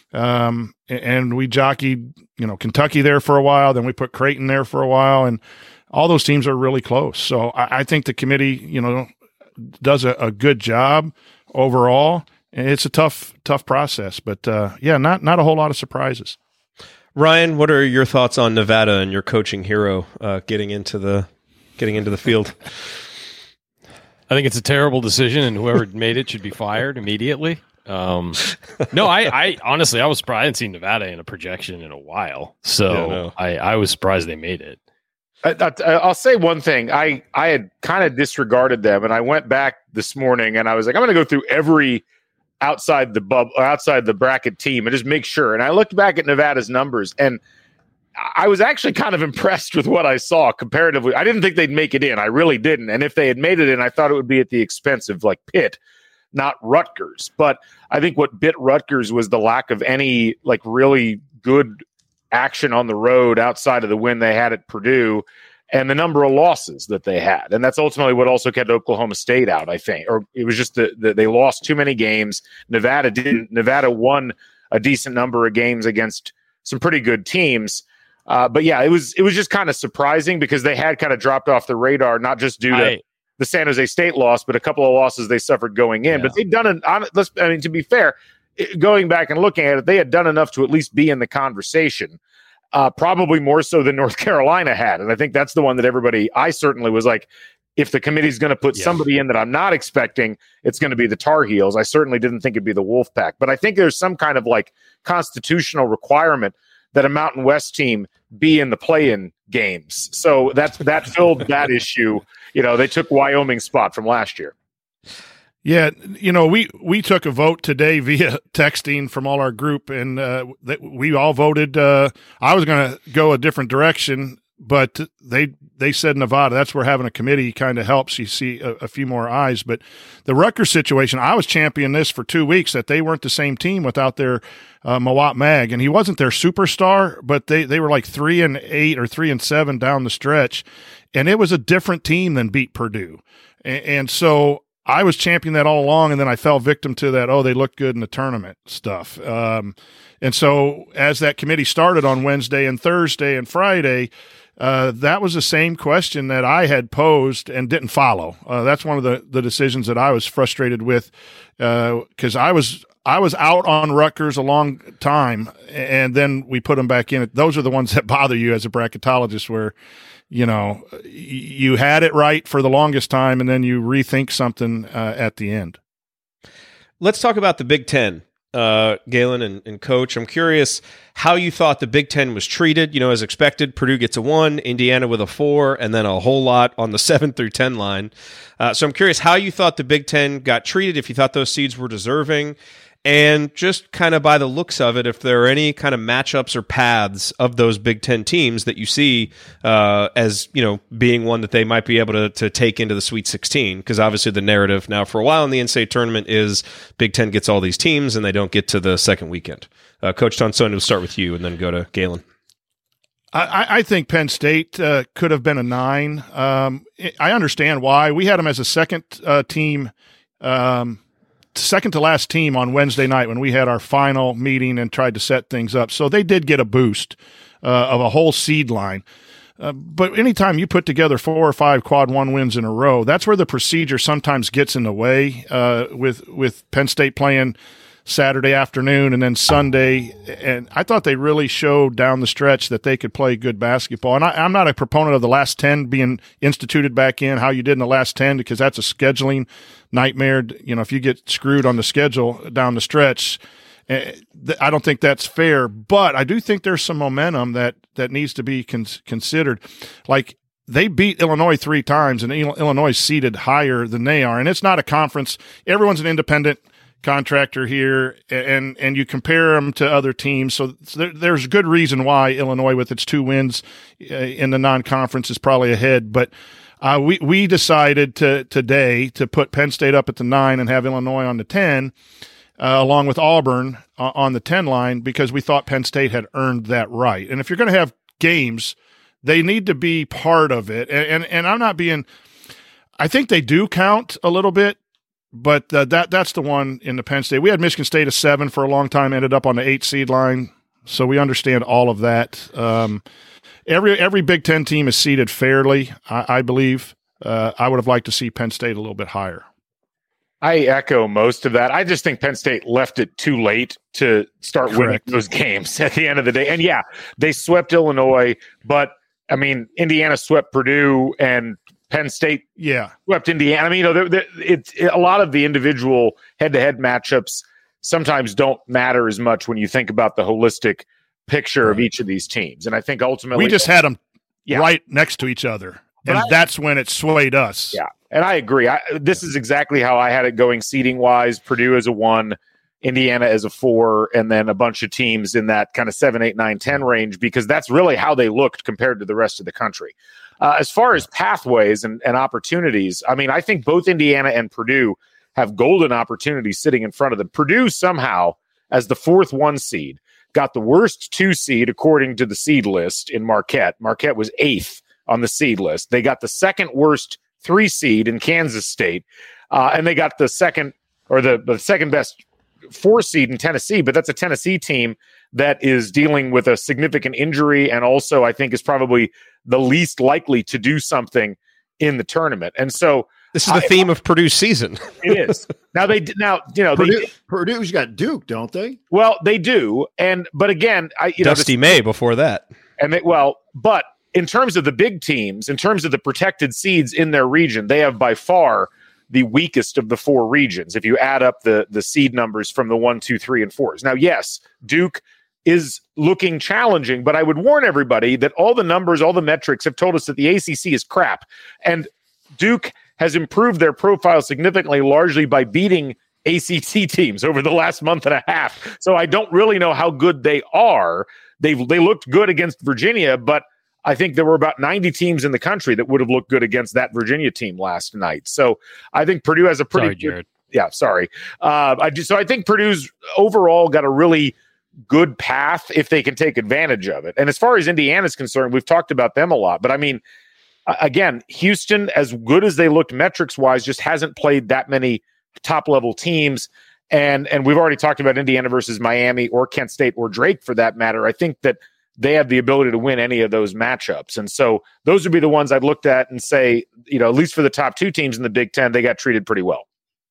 E: um, and we jockeyed, you know, Kentucky there for a while. Then we put Creighton there for a while, and all those teams are really close. So I, I think the committee, you know, does a, a good job overall. It's a tough, tough process, but uh, yeah, not not a whole lot of surprises.
B: Ryan, what are your thoughts on Nevada and your coaching hero uh, getting into the getting into the field?
C: I think it's a terrible decision, and whoever made it should be fired immediately. Um, no, I, I honestly, I was surprised. I hadn't seen Nevada in a projection in a while, so
B: Yeah, no.
C: I, I was surprised they made it.
F: I, I, I'll say one thing. I, I had kind of disregarded them, and I went back this morning, and I was like, I'm going to go through every outside the bubble, outside the bracket team, and just make sure. And I looked back at Nevada's numbers, and I was actually kind of impressed with what I saw comparatively. I didn't think they'd make it in. I really didn't. And if they had made it in, I thought it would be at the expense of like Pitt, not Rutgers. But I think what bit Rutgers was the lack of any like really good action on the road outside of the win they had at Purdue and the number of losses that they had. And that's ultimately what also kept Oklahoma State out, I think. Or it was just that the, they lost too many games. Nevada didn't. Nevada won a decent number of games against some pretty good teams. Uh, but yeah, it was it was just kind of surprising because they had kind of dropped off the radar, not just due to
C: I,
F: the San Jose State loss, but a couple of losses they suffered going in.
C: Yeah.
F: But they'd done an. On, let's, I mean, to be fair, it, going back and looking at it, they had done enough to at least be in the conversation. Uh, probably more so than North Carolina had, and I think that's the one that everybody. I certainly was like, if the committee's going to put
C: Yeah.
F: somebody in that I'm not expecting, it's going to be the Tar Heels. I certainly didn't think it'd be the Wolfpack, but I think there's some kind of like constitutional requirement that a Mountain West team be in the play-in games. So that's that filled that issue. You know, they took Wyoming's spot from last year.
E: Yeah, you know, we, we took a vote today via texting from all our group, and uh, th- we all voted. Uh, I was going to go a different direction, but they they said Nevada. That's where having a committee kind of helps. You see a, a few more eyes. But the Rutgers situation, I was championing this for two weeks, that they weren't the same team without their uh, Mawat Mag, and he wasn't their superstar, but they, they were like three and eight or three and seven down the stretch, and it was a different team than beat Purdue. And, and so I was championing that all along, and then I fell victim to that, oh, they look good in the tournament stuff. Um, and so as that committee started on Wednesday and Thursday and Friday, uh, that was the same question that I had posed and didn't follow. Uh, that's one of the, the decisions that I was frustrated with, because uh, I was I was out on Rutgers a long time, and then we put them back in. Those are the ones that bother you as a bracketologist, where you know, you had it right for the longest time, and then you rethink something uh, at the end.
B: Let's talk about the Big Ten, uh, Galen and, and Coach. I'm curious how you thought the Big Ten was treated. You know, as expected, Purdue gets a one, Indiana with a four, and then a whole lot on the seven through ten line. Uh, so I'm curious how you thought the Big Ten got treated, if you thought those seeds were deserving, and just kind of by the looks of it, if there are any kind of matchups or paths of those Big Ten teams that you see uh, as, you know, being one that they might be able to, to take into the Sweet sixteen, because obviously the narrative now for a while in the N C double A tournament is Big Ten gets all these teams and they don't get to the second weekend. Uh, Coach Tonsoni, we'll start with you and then go to Galen.
E: I, I think Penn State uh, could have been a nine. Um, I understand why. We had them as a second uh, team um second to last team on Wednesday night when we had our final meeting and tried to set things up. So they did get a boost uh, of a whole seed line. Uh, but anytime you put together four or five quad one wins in a row, that's where the procedure sometimes gets in the way uh, with, with Penn State playing Saturday afternoon and then Sunday. And I thought they really showed down the stretch that they could play good basketball. And I, I'm not a proponent of the last ten being instituted back in, how you did in the last ten, because that's a scheduling nightmare. You know, if you get screwed on the schedule down the stretch, uh, I don't think that's fair. But I do think there's some momentum that, that needs to be con- considered. Like, they beat Illinois three times, and Illinois is seated higher than they are. And it's not a conference. Everyone's an independent contractor here, and and you compare them to other teams. So there, there's good reason why Illinois, with its two wins uh, in the non-conference, is probably ahead. But uh, we we decided to today to put Penn State up at the nine and have Illinois on the ten, uh, along with Auburn uh, on the ten line, because we thought Penn State had earned that right. And if you're going to have games, they need to be part of it. And and, and I'm not being – I think they do count a little bit. But uh, that that's the one in the Penn State. We had Michigan State a seven for a long time, ended up on the eight seed line. So we understand all of that. Um, every every Big Ten team is seeded fairly, I, I believe. Uh, I would have liked to see Penn State a little bit higher.
F: I echo most of that. I just think Penn State left it too late to start winning
E: Correct.
F: those games at the end of the day. And yeah, they swept Illinois, but I mean, Indiana swept Purdue and Penn State
E: yeah.
F: swept Indiana. I mean, you know, they're, they're, it's it, a lot of the individual head-to-head matchups sometimes don't matter as much when you think about the holistic picture right. of each of these teams. And I think ultimately
E: we just had them
F: yeah.
E: right next to each other, and I, that's when it swayed us.
F: Yeah, and I agree. I, this is exactly how I had it going seeding-wise. Purdue as a one, Indiana as a four, and then a bunch of teams in that kind of seven, eight, nine, ten range, because that's really how they looked compared to the rest of the country. Uh, as far as pathways and, and opportunities, I mean, I think both Indiana and Purdue have golden opportunities sitting in front of them. Purdue somehow, as the fourth one seed, got the worst two seed according to the seed list in Marquette. Marquette was eighth on the seed list. They got the second worst three seed in Kansas State, uh, and they got the second or the, the second best four seed in Tennessee. But that's a Tennessee team that is dealing with a significant injury, and also I think is probably the least likely to do something in the tournament. And so
B: this is the I, theme of Purdue's season.
F: It is. Now they now, you know,
G: Purdue,
F: they,
G: Purdue's got Duke, don't they?
F: Well, they do. And, but again, I, you
B: Dusty
F: know, this,
B: May before that.
F: And they, well, but in terms of the big teams, in terms of the protected seeds in their region, they have by far the weakest of the four regions. If you add up the, the seed numbers from the one, two, three, and fours. Now, yes, Duke is looking challenging, but I would warn everybody that all the numbers, all the metrics have told us that the A C C is crap. And Duke has improved their profile significantly, largely by beating A C C teams over the last month and a half. So I don't really know how good they are. They've, they looked good against Virginia, but I think there were about ninety teams in the country that would have looked good against that Virginia team last night. So I think Purdue has a pretty
C: sorry,
F: good,
C: Jared.
F: yeah, sorry. Uh, I do, so I think Purdue's overall got a really good path if they can take advantage of it. And as far as Indiana's concerned, we've talked about them a lot, but I mean, uh, again, Houston, as good as they looked metrics wise, just hasn't played that many top level teams. And and we've already talked about Indiana versus Miami or Kent State or Drake for that matter. I think that they have the ability to win any of those matchups. And so those would be the ones I'd looked at and say, you know, at least for the top two teams in the Big Ten, they got treated pretty well.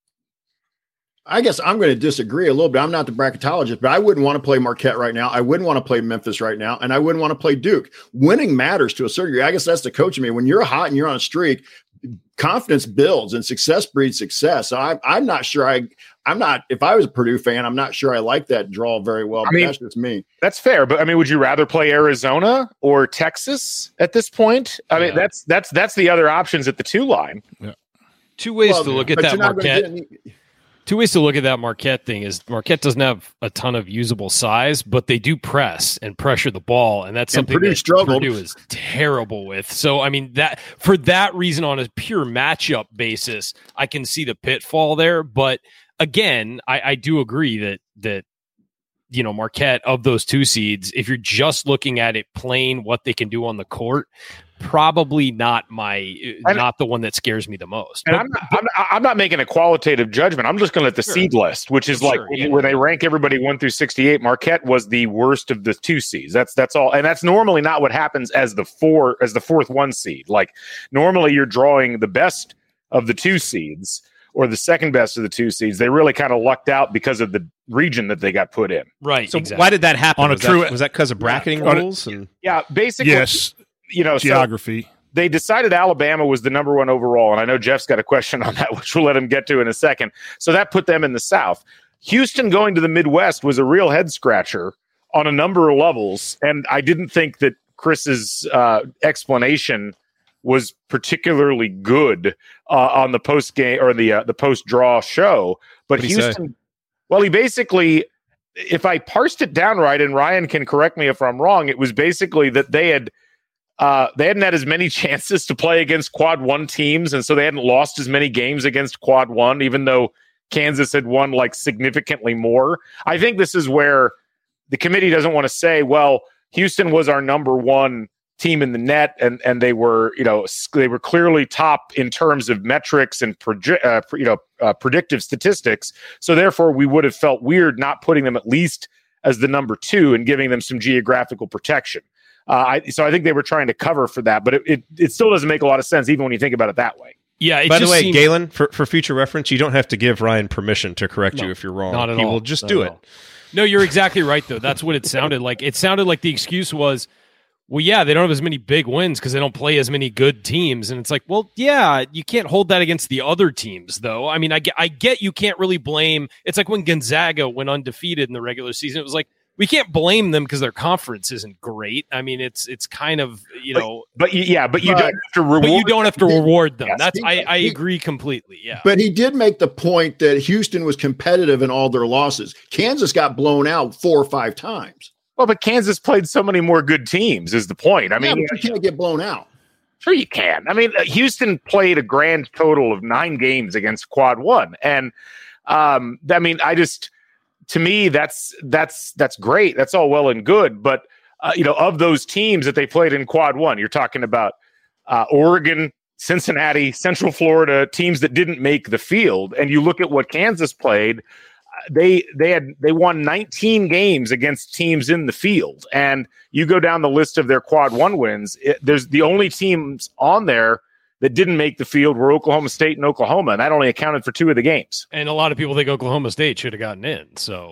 G: I guess I'm going to disagree a little bit. I'm not the bracketologist, but I wouldn't want to play Marquette right now. I wouldn't want to play Memphis right now, and I wouldn't want to play Duke. Winning matters to a certain degree. I guess that's the coach in me. When you're hot and you're on a streak, confidence builds and success breeds success. So I, I'm not sure I – I'm not – if I was a Purdue fan, I'm not sure I like that draw very well, but I mean, that's just me.
F: That's fair, but I mean, would you rather play Arizona or Texas at this point? I yeah. mean, that's that's that's the other options at the two line.
C: Yeah. Two ways
G: well,
C: to look at that Marquette – Two ways to look at that Marquette thing is Marquette doesn't have a ton of usable size, but they do press and pressure the ball, and that's something
G: and Purdue
C: that
G: struggled.
C: Purdue is terrible with. So, I mean, that for that reason, on a pure matchup basis, I can see the pitfall there. But again, I, I do agree that that you know Marquette, of those two seeds, if you're just looking at it plain what they can do on the court, probably not my and, not the one that scares me the most.
F: And
C: but,
F: I'm, not, I'm, not, I'm not making a qualitative judgment. I'm just going to let the sure. seed list, which is like sure, yeah. when they rank everybody one through sixty-eight. Marquette was the worst of the two seeds. That's that's all, and that's normally not what happens as the four as the fourth one seed. Like normally, you're drawing the best of the two seeds or the second best of the two seeds. They really kind of lucked out because of the region that they got put in.
C: Right.
B: So
C: exactly.
B: why did that happen?
E: On a
B: was
E: true,
B: that, was that because of bracketing
F: yeah,
B: rules? And
F: yeah, basically.
E: Yes.
F: You know,
E: geography.
F: So they decided Alabama was the number one overall, and I know Jeff's got a question on that, which we'll let him get to in a second. So that put them in the South. Houston going to the Midwest was a real head scratcher on a number of levels, and I didn't think that Chris's uh, explanation was particularly good uh, on the post game or the uh, the post draw show. But Houston, well, he basically, if I parsed it down right, and Ryan can correct me if I'm wrong, it was basically that they had uh, they hadn't had as many chances to play against quad one teams, and so they hadn't lost as many games against quad one, even though Kansas had won like significantly more. I think this is where the committee doesn't want to say, well, Houston was our number one team in the net, and and they were, you know, they were clearly top in terms of metrics and proje- uh, you know uh, predictive statistics. So therefore, we would have felt weird not putting them at least as the number two and giving them some geographical protection. Uh, I, so I think they were trying to cover for that, but it, it it still doesn't make a lot of sense, even when you think about it that way.
C: Yeah. It
B: By the
C: just
B: way,
C: seemed-
B: Galen, for for future reference, you don't have to give Ryan permission to correct
C: No,
B: you if you're wrong.
C: not at
B: he
C: all.
B: will just
C: Not
B: do
C: at
B: it.
C: all. No, you're exactly right, though. That's what it sounded like. It sounded like the excuse was, well, yeah, they don't have as many big wins because they don't play as many good teams. And it's like, well, yeah, you can't hold that against the other teams, though. I mean, I get, I get you can't really blame. It's like when Gonzaga went undefeated in the regular season. It was like, we can't blame them because their conference isn't great. I mean, it's it's kind of, you know.
F: But, but you, yeah, but you
G: But-
F: don't have to reward.
C: But you don't have to reward them.
F: Yes,
C: That's
G: he-
C: I, I
G: he-
C: agree completely. Yeah.
G: But he did make the point that Houston was competitive in all their losses. Kansas got blown out four or five times.
F: Well, but Kansas played so many more good teams is the point. I
G: I mean,
F: mean,
G: yeah, but you can't get blown out.
F: sure you can. I mean, uh, Houston played a grand total of nine games against quad one. And um, I mean, I just, to me, that's, that's, that's great. That's all well and good. But, uh, you know, of those teams that they played in quad one, you're talking about uh, Oregon, Cincinnati, Central Florida, teams that didn't make the field. And you look at what Kansas played, they they had they won nineteen games against teams in the field, and you go down the list of their quad one wins. It, there's the only teams on there that didn't make the field were Oklahoma State and Oklahoma, and that only accounted for two of the games.
C: And a lot of people think Oklahoma State should have gotten in. So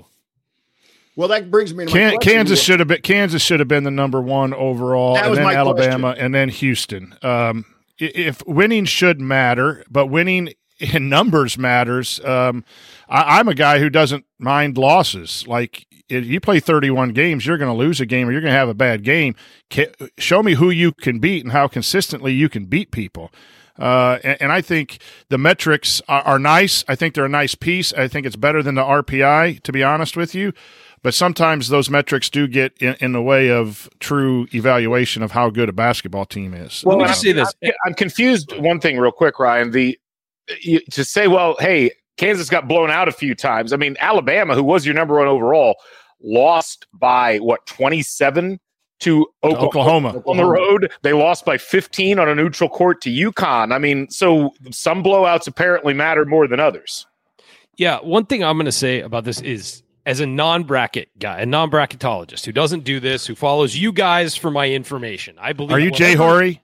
G: Well, that brings me to my
E: Can,
G: question.
E: Kansas should have been Kansas should have been the number one overall,
G: That
E: and
G: was
E: then
G: my
E: Alabama,
G: question.
E: and then Houston. Um, i- if winning should matter, but winning in numbers matters. Um, I, I'm a guy who doesn't mind losses. Like if you play thirty-one games, you're going to lose a game or you're going to have a bad game. Ca- show me who you can beat and how consistently you can beat people. Uh, and, and I think the metrics are, are nice. I think they're a nice piece. I think it's better than the R P I, to be honest with you. But sometimes those metrics do get in, in the way of true evaluation of how good a basketball team is.
C: Let me
F: and
C: just
F: I'm-
C: say this.
F: I'm, I'm confused. One thing, real quick, Ryan. The you, to say, well, hey, Kansas got blown out a few times. I mean, Alabama, who was your number one overall, lost by what twenty-seven to Oklahoma,
E: Oklahoma
F: on the road. They lost by fifteen on a neutral court to UConn. I mean, so some blowouts apparently matter more than others.
C: Yeah, one thing I'm going to say about this is, as a non-bracket guy, a non-bracketologist who doesn't do this, who follows you guys for my information, I believe.
E: Are you Jay Horry?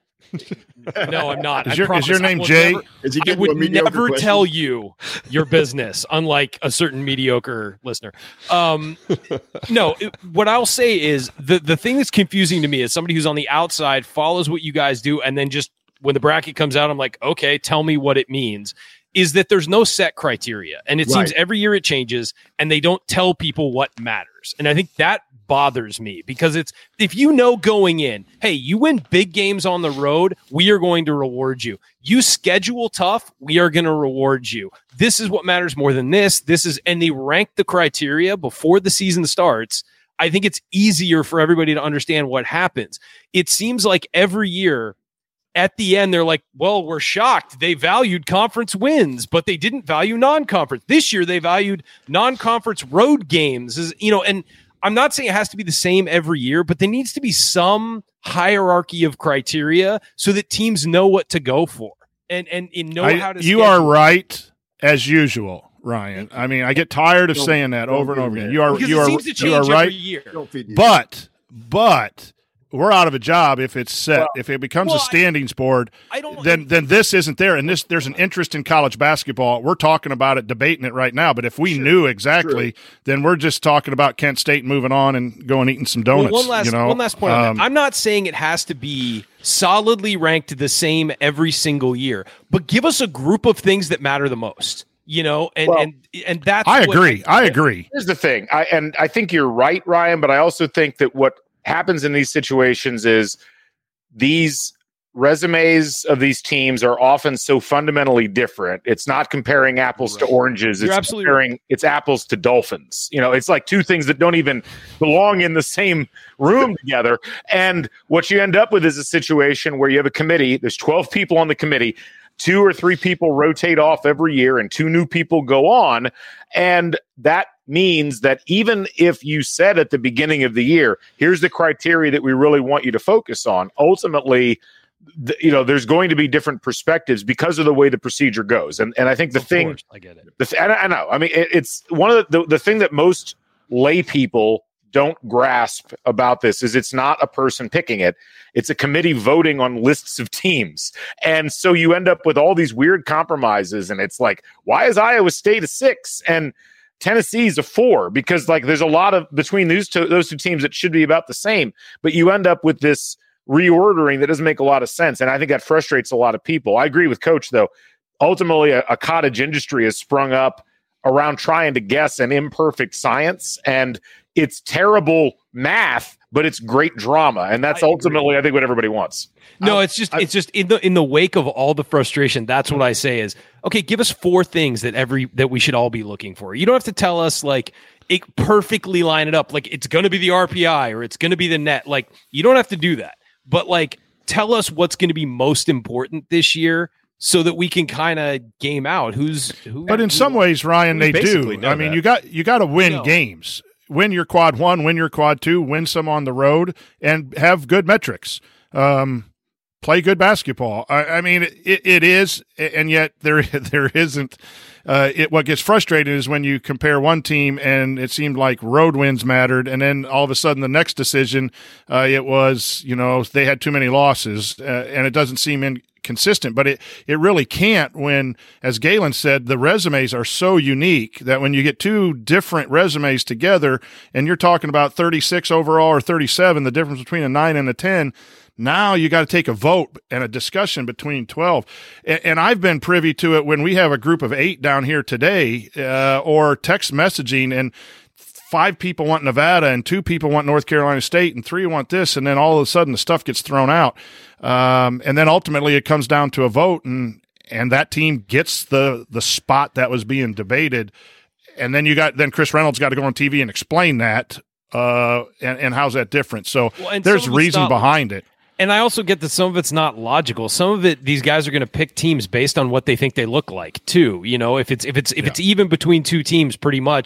C: No, I'm not.
E: Is
C: I
E: your,
C: promise
E: is your
C: I
E: name
C: will
E: Jay?
C: never-
G: Is he
C: I
G: getting
C: would
G: a mediocre
C: never
G: question?
C: tell you your business, unlike a certain mediocre listener. Um, no, it- what I'll say is the, the thing that's confusing to me is somebody who's on the outside follows what you guys do, and then just when the bracket comes out, I'm like, okay, tell me what it means. Is that there's no set criteria, and it seems
G: Right.
C: every year it changes, and they don't tell people what matters. And I think that bothers me because it's, if you know going in, hey, you win big games on the road, we are going to reward you. You schedule tough, we are going to reward you. This is what matters more than this. This is, and they rank the criteria before the season starts. I think it's easier for everybody to understand what happens. It seems like every year at the end, they're like, well, we're shocked. They valued conference wins, but they didn't value non-conference. This year, they valued non-conference road games. Is, you know, and I'm not saying it has to be the same every year, but there needs to be some hierarchy of criteria so that teams know what to go for and and, and know
E: I-
C: how to.
E: you
C: schedule.
E: are right, as usual, Ryan. I mean, I get tired of
G: Don't-
E: saying that
G: don't
E: over and
G: do
E: over again.
G: that.
E: You are
C: because
E: you
C: it
E: are
C: seems to change
E: you are right,
C: every year.
G: Don't feed you.
E: but but we're out of a job if it's set.
F: Well-
E: if it becomes
C: well,
E: a standings board,
C: I don't.
E: then then this isn't there. And this there's an interest in college basketball. We're talking about it, debating it right now. But if we knew exactly, then we're just talking about Kent State moving on and going eating some donuts.
C: Well, one last
E: you know?
C: one last point on
E: Um,
C: that. I'm not saying it has to be solidly ranked the same every single year, but give us a group of things that matter the most. You know, and
F: Well,
C: and and that's
E: I
C: what-
E: agree. I agree.
F: Here's the thing, I and I think you're right, Ryan, but I also think that what happens in these situations is these resumes of these teams are often so fundamentally different. It's not comparing apples to oranges.
C: You're
F: It's
C: absolutely
F: comparing it's apples to dolphins. You know, it's like two things that don't even belong in the same room together. And what you end up with is a situation where you have a committee, there's twelve people on the committee. Two or three people rotate off every year and two new people go on. And that means that even if you said at the beginning of the year, here's the criteria that we really want you to focus on, ultimately, th- you know, there's going to be different perspectives because of the way the procedure goes. And and I think the
C: Of
F: thing,
C: course, I get it.
F: the th- I, I know, I mean, it, it's one of the, the, the thing that most lay people don't grasp about this is it's not a person picking it. It's a committee voting on lists of teams. And so you end up with all these weird compromises. And it's like, why is Iowa State a six and Tennessee's a four? Because like there's a lot of between those two, those two teams that should be about the same. But you end up with this reordering that doesn't make a lot of sense. And I think that frustrates a lot of people. I agree with Coach, though. Ultimately, a, a cottage industry has sprung up around trying to guess an imperfect science. And it's terrible math, but it's great drama. And that's
C: I
F: ultimately, I think, what everybody wants.
C: No, it's just it's just in the in the wake of all the frustration. That's what I say is, okay, give us four things that every that we should all be looking for. You don't have to tell us like it perfectly line it up. Like it's going to be the R P I or it's going to be the net. Like you don't have to do that. But like tell us what's going to be most important this year so that we can kind of game out who's who.
E: But in
C: who-
E: some ways, Ryan,
B: We
E: they
B: basically
E: do.
B: know
E: I mean,
B: that.
E: you got you got to win
C: No.
E: games. Win your quad one, win your quad two, win some on the road, and have good metrics. Um, play good basketball. I, I mean, it, it is, and yet there there isn't. Uh, it what gets frustrating is when you compare one team and it seemed like road wins mattered, and then all of a sudden the next decision, uh, it was you know they had too many losses, uh, and it doesn't seem inconsistent. But it it really can't when, as Galen said, the resumes are so unique that when you get two different resumes together, and you're talking about thirty-six overall or thirty-seven, the difference between a nine and a ten. Now you got to take a vote and a discussion between twelve. And, and I've been privy to it when we have a group of eight down here today, uh, or text messaging, and five people want Nevada and two people want North Carolina State and three want this. And then all of a sudden the stuff gets thrown out. Um, and then ultimately it comes down to a vote, and, and that team gets the, the spot that was being debated. And then you got, then Chris Reynolds got to go on T V and explain that. Uh, and, and how's that different? So
C: Well, and
E: there's
C: some of it's
E: reason
C: not-
E: behind it.
C: And I also get that some of it's not logical. Some of it, these guys are going to pick teams based on what they think they look like, too. You know, if it's if it's if it's even between two teams, pretty much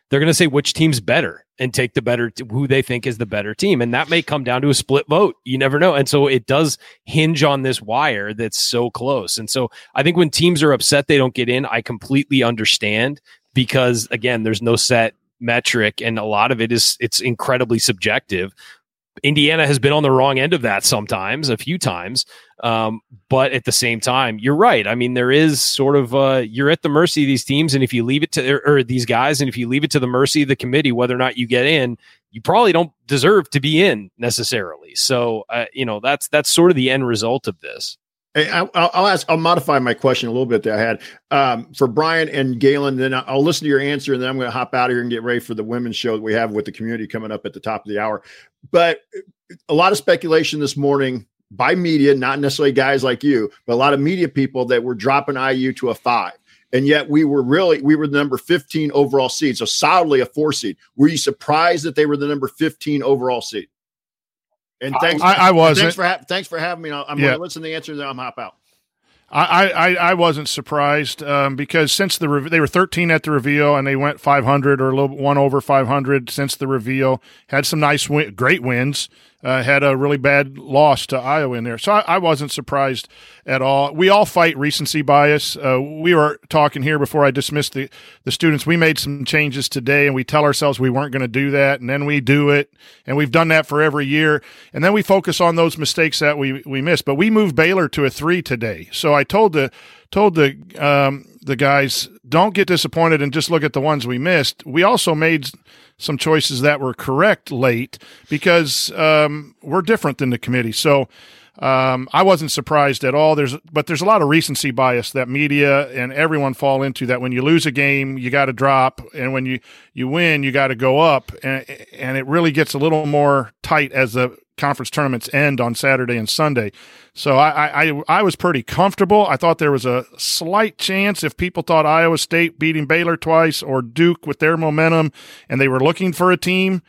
C: They're going to say which team's better and take the better, t- who they think is the better team. And that may come down to a split vote. You never know. And so it does hinge on this wire that's so close. And so I think when teams are upset they don't get in, I completely understand, because again, there's no set metric and a lot of it is, it's incredibly subjective. Indiana has been on the wrong end of that sometimes, a few times. Um, but at the same time, you're right. I mean, there is sort of, uh, you're at the mercy of these teams. And if you leave it to, or, or these guys, and if you leave it to the mercy of the committee, whether or not you get in, you probably don't deserve to be in necessarily. So, uh, you know, that's, that's sort of the end result of this.
G: Hey, I, I'll I'll ask. I'll modify my question a little bit that I had um, for Brian and Galen. Then I'll listen to your answer, and then I'm going to hop out of here and get ready for the women's show that we have with the community coming up at the top of the hour. But a lot of speculation this morning by media, not necessarily guys like you, but a lot of media people that were dropping I U to a five, and yet we were really we were the number fifteen overall seed, so solidly a four seed. Were you surprised that they were the number fifteen overall seed? And thanks,
E: I, I wasn't.
G: Thanks for, ha- thanks for having me. I'm
E: yeah.
G: going to listen to the answer, then I'm hop out.
E: I, I, I wasn't surprised um, because since the re- they were thirteen at the reveal and they went five hundred or a little one over five hundred since the reveal. Had some nice, win- great wins. Uh, had a really bad loss to Iowa in there, so I, I wasn't surprised at all. We all fight recency bias. Uh, we were talking here before I dismissed the the students. We made some changes today, and we tell ourselves we weren't going to do that, and then we do it, and we've done that for every year, and then we focus on those mistakes that we we missed. But we moved Baylor to a three today, so I told the told the um, the guys, don't get disappointed and just look at the ones we missed. We also made some choices that were correct late because um, we're different than the committee. So um, I wasn't surprised at all. There's, but there's a lot of recency bias that media and everyone fall into, that when you lose a game, you got to drop. And when you, you win, you got to go up. And, and it really gets a little more tight as the conference tournaments end on Saturday and Sunday. So I, I, I was pretty comfortable. I thought there was a slight chance if people thought Iowa State beating Baylor twice or Duke with their momentum and they were looking for a team.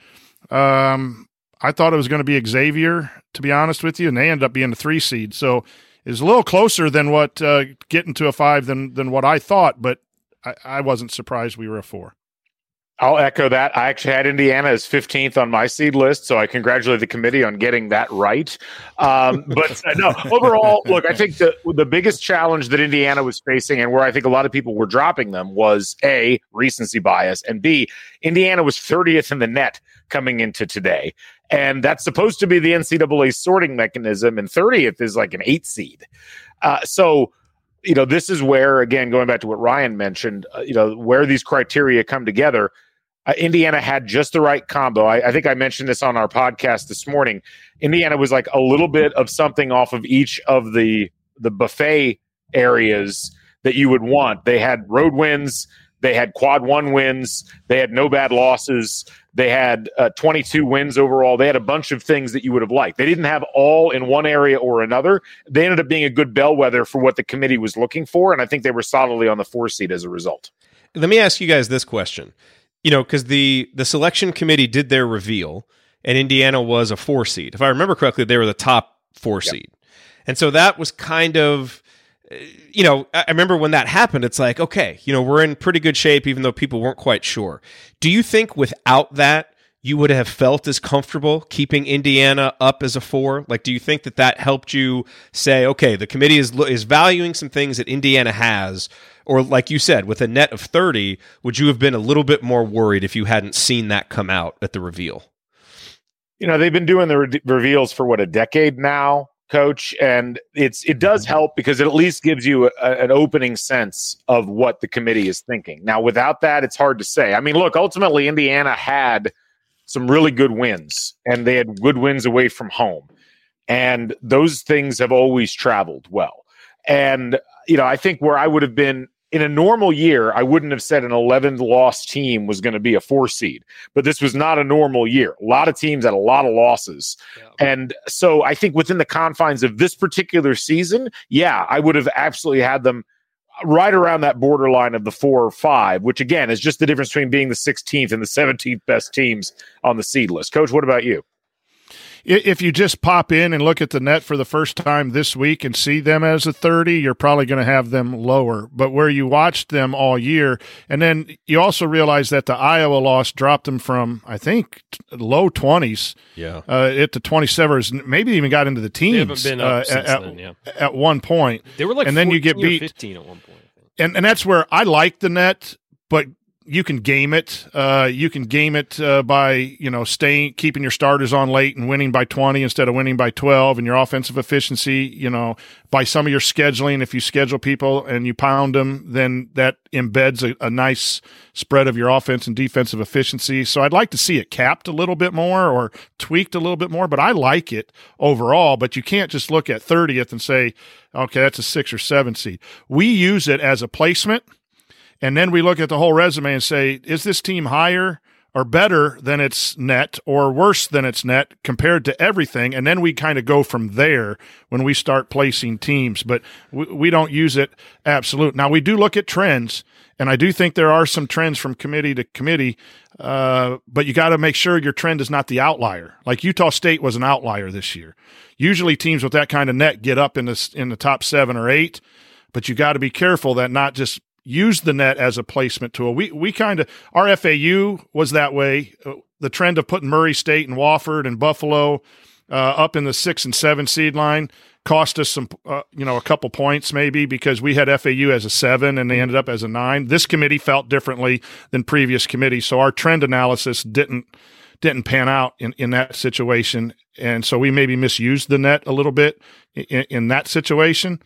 E: Um, I thought it was going to be Xavier, to be honest with you, and they ended up being a three seed. So it's a little closer than what uh, getting to a five than than what I thought, but I, I wasn't surprised we were a four.
F: I'll echo that. I actually had Indiana as fifteenth on my seed list, so I congratulate the committee on getting that right. Um, but uh, no, overall, look, I think the the biggest challenge that Indiana was facing, and where I think a lot of people were dropping them, was A, recency bias, and B, Indiana was thirtieth in the net coming into today. And that's supposed to be the N C double A sorting mechanism, and thirtieth is like an eight seed. Uh, so, you know, this is where, again, going back to what Ryan mentioned, uh, you know, where these criteria come together. Uh, Indiana had just the right combo. I, I think I mentioned this on our podcast this morning. Indiana was like a little bit of something off of each of the the buffet areas that you would want. They had road wins. They had quad one wins. They had no bad losses. They had uh, twenty-two wins overall. They had a bunch of things that you would have liked. They didn't have all in one area or another. They ended up being a good bellwether for what the committee was looking for, and I think they were solidly on the four seed as a result.
B: Let me ask you guys this question. You know, because the, the selection committee did their reveal, and Indiana was a four seed. If I remember correctly, they were the top four yep. seed. And so that was kind of, you know, I remember when that happened, it's like, okay, you know, we're in pretty good shape, even though people weren't quite sure. Do you think without that, you would have felt as comfortable keeping Indiana up as a four? Like, do you think that that helped you say, okay, the committee is is valuing some things that Indiana has? Or like you said, with a net of thirty, would you have been a little bit more worried if you hadn't seen that come out at the reveal?
F: You know, they've been doing the re- reveals for, what, a decade now, Coach? And it's it does help because it at least gives you a, an opening sense of what the committee is thinking. Now, without that, it's hard to say. I mean, look, ultimately, Indiana had some really good wins, and they had good wins away from home. And those things have always traveled well. And, you know, I think where I would have been in a normal year, I wouldn't have said an eleven-loss team was going to be a four seed. But this was not a normal year. A lot of teams had a lot of losses. Yeah. And so I think within the confines of this particular season, yeah, I would have absolutely had them right around that borderline of the four or five, which, again, is just the difference between being the sixteenth and the seventeenth best teams on the seed list. Coach, what about you?
E: if you just pop in and look at the net for the first time this week and see them as a thirty, you're probably going to have them lower. But where you watched them all year, and then you also realize that the Iowa loss dropped them from, I think, low twenties
B: yeah.
E: uh, at the twenty-sevens, maybe even got into the teens.
C: They haven't been up
E: uh,
C: since
E: at,
C: then, yeah.
E: at one point.
C: They were like
E: and then you get beat
C: fifteen at one point.
E: And, and that's where I like the net, but you can game it. Uh, you can game it uh, by, you know, staying, keeping your starters on late and winning by twenty instead of winning by twelve, and your offensive efficiency, you know, by some of your scheduling. If you schedule people and you pound them, then that embeds a, a nice spread of your offense and defensive efficiency. So I'd like to see it capped a little bit more or tweaked a little bit more, but I like it overall. But you can't just look at thirtieth and say, okay, that's a six or seven seed. We use it as a placement. And then we look at the whole resume and say, is this team higher or better than its net or worse than its net compared to everything? And then we kind of go from there when we start placing teams. But we, we don't use it absolute. Now, we do look at trends, and I do think there are some trends from committee to committee, uh, but you got to make sure your trend is not the outlier. Like Utah State was an outlier this year. Usually teams with that kind of net get up in the, in the top seven or eight, but you got to be careful that not just use the net as a placement tool. We we kind of, our F A U was that way. Uh, the trend of putting Murray State and Wofford and Buffalo uh, up in the six and seven seed line cost us some, uh, you know, a couple points maybe because we had F A U as a seven and they ended up as a nine. This committee felt differently than previous committees, so our trend analysis didn't didn't pan out in, in that situation, and so we maybe misused the net a little bit in, in that situation.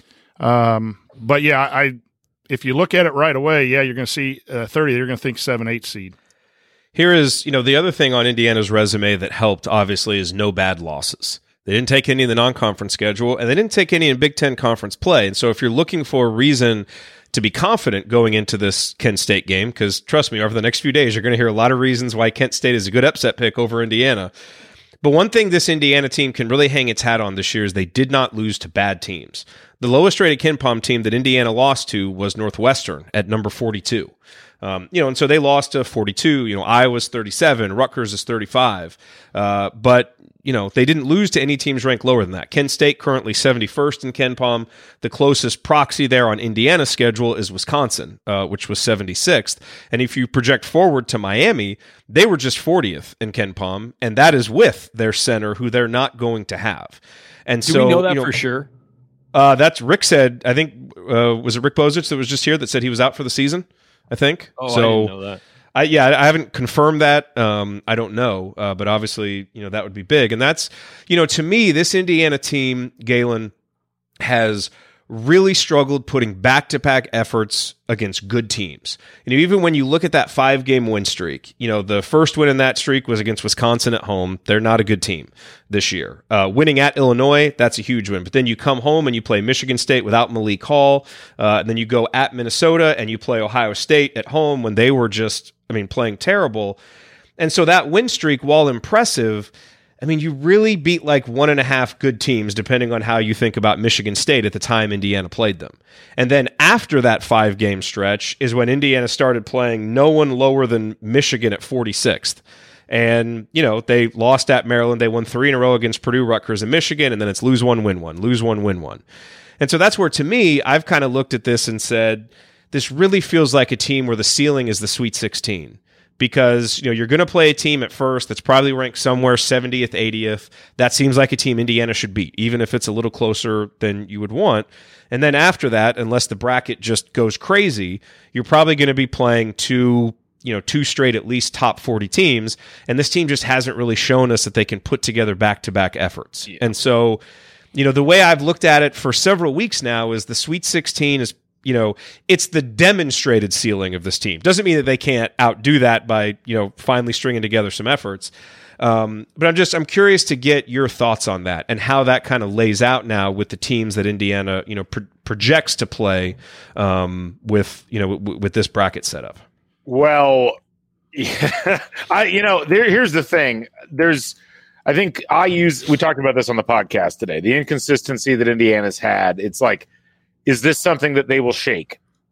E: Um, but yeah, I. If you look at it right away, yeah, you're going to see uh, thirty. You're going to think seven, eight seed.
B: Here is, you know, the other thing on Indiana's resume that helped, obviously, is no bad losses. They didn't take any in the non-conference schedule, and they didn't take any in Big Ten conference play. And so if you're looking for a reason to be confident going into this Kent State game, because trust me, over the next few days, you're going to hear a lot of reasons why Kent State is a good upset pick over Indiana. But one thing this Indiana team can really hang its hat on this year is they did not lose to bad teams. The lowest rated KenPom team that Indiana lost to was Northwestern at number forty-two. Um, you know, and so they lost to forty-two. You know, Iowa's thirty-seven, Rutgers is thirty-five. Uh, but, you know, they didn't lose to any teams ranked lower than that. Kent State currently seventy-first in KenPom. The closest proxy there on Indiana's schedule is Wisconsin, uh, which was seventy-sixth. And if you project forward to Miami, they were just fortieth in KenPom, and that is with their center, who they're not going to have. And
C: Do
B: so,
C: we know that
B: you know,
C: for sure?
B: Uh, that's Rick said, I think, uh, was it Rick Bozich that was just here that said he was out for the season? I think.
C: Oh,
B: so,
C: I didn't know that.
B: I, yeah, I haven't confirmed that. Um, I don't know. Uh, but obviously, you know, that would be big. And that's, you know, to me, this Indiana team, Galen, has really struggled putting back-to-back efforts against good teams. And even when you look at that five-game win streak, you know, the first win in that streak was against Wisconsin at home. They're not a good team this year. Uh, winning at Illinois, that's a huge win. But then you come home and you play Michigan State without Malik Hall. Uh, and then you go at Minnesota and you play Ohio State at home when they were just, I mean, playing terrible. And so that win streak, while impressive, I mean, you really beat like one and a half good teams, depending on how you think about Michigan State at the time Indiana played them. And then after that five-game stretch is when Indiana started playing no one lower than Michigan at forty-sixth. And, you know, they lost at Maryland. They won three in a row against Purdue, Rutgers, and Michigan, and then it's lose one, win one, lose one, win one. And so that's where, to me, I've kind of looked at this and said, this really feels like a team where the ceiling is the Sweet sixteen. Because, you know, you're going to play a team at first that's probably ranked somewhere seventieth, eightieth. That seems like a team Indiana should beat, even if it's a little closer than you would want. And then after that, unless the bracket just goes crazy, you're probably going to be playing two, you know, two straight at least top forty teams. And this team just hasn't really shown us that they can put together back-to-back efforts. Yeah. And so, you know, the way I've looked at it for several weeks now is the Sweet sixteen is, you know, it's the demonstrated ceiling of this team. Doesn't mean that they can't outdo that by, you know, finally stringing together some efforts. Um, but I'm just, I'm curious to get your thoughts on that and how that kind of lays out now with the teams that Indiana, you know, pro- projects to play um, with, you know, w- with this bracket setup.
F: Well, yeah, I, you know, there, here's the thing. There's, I think I use, we talked about this on the podcast today, the inconsistency that Indiana's had. It's like, is this something that they will shake?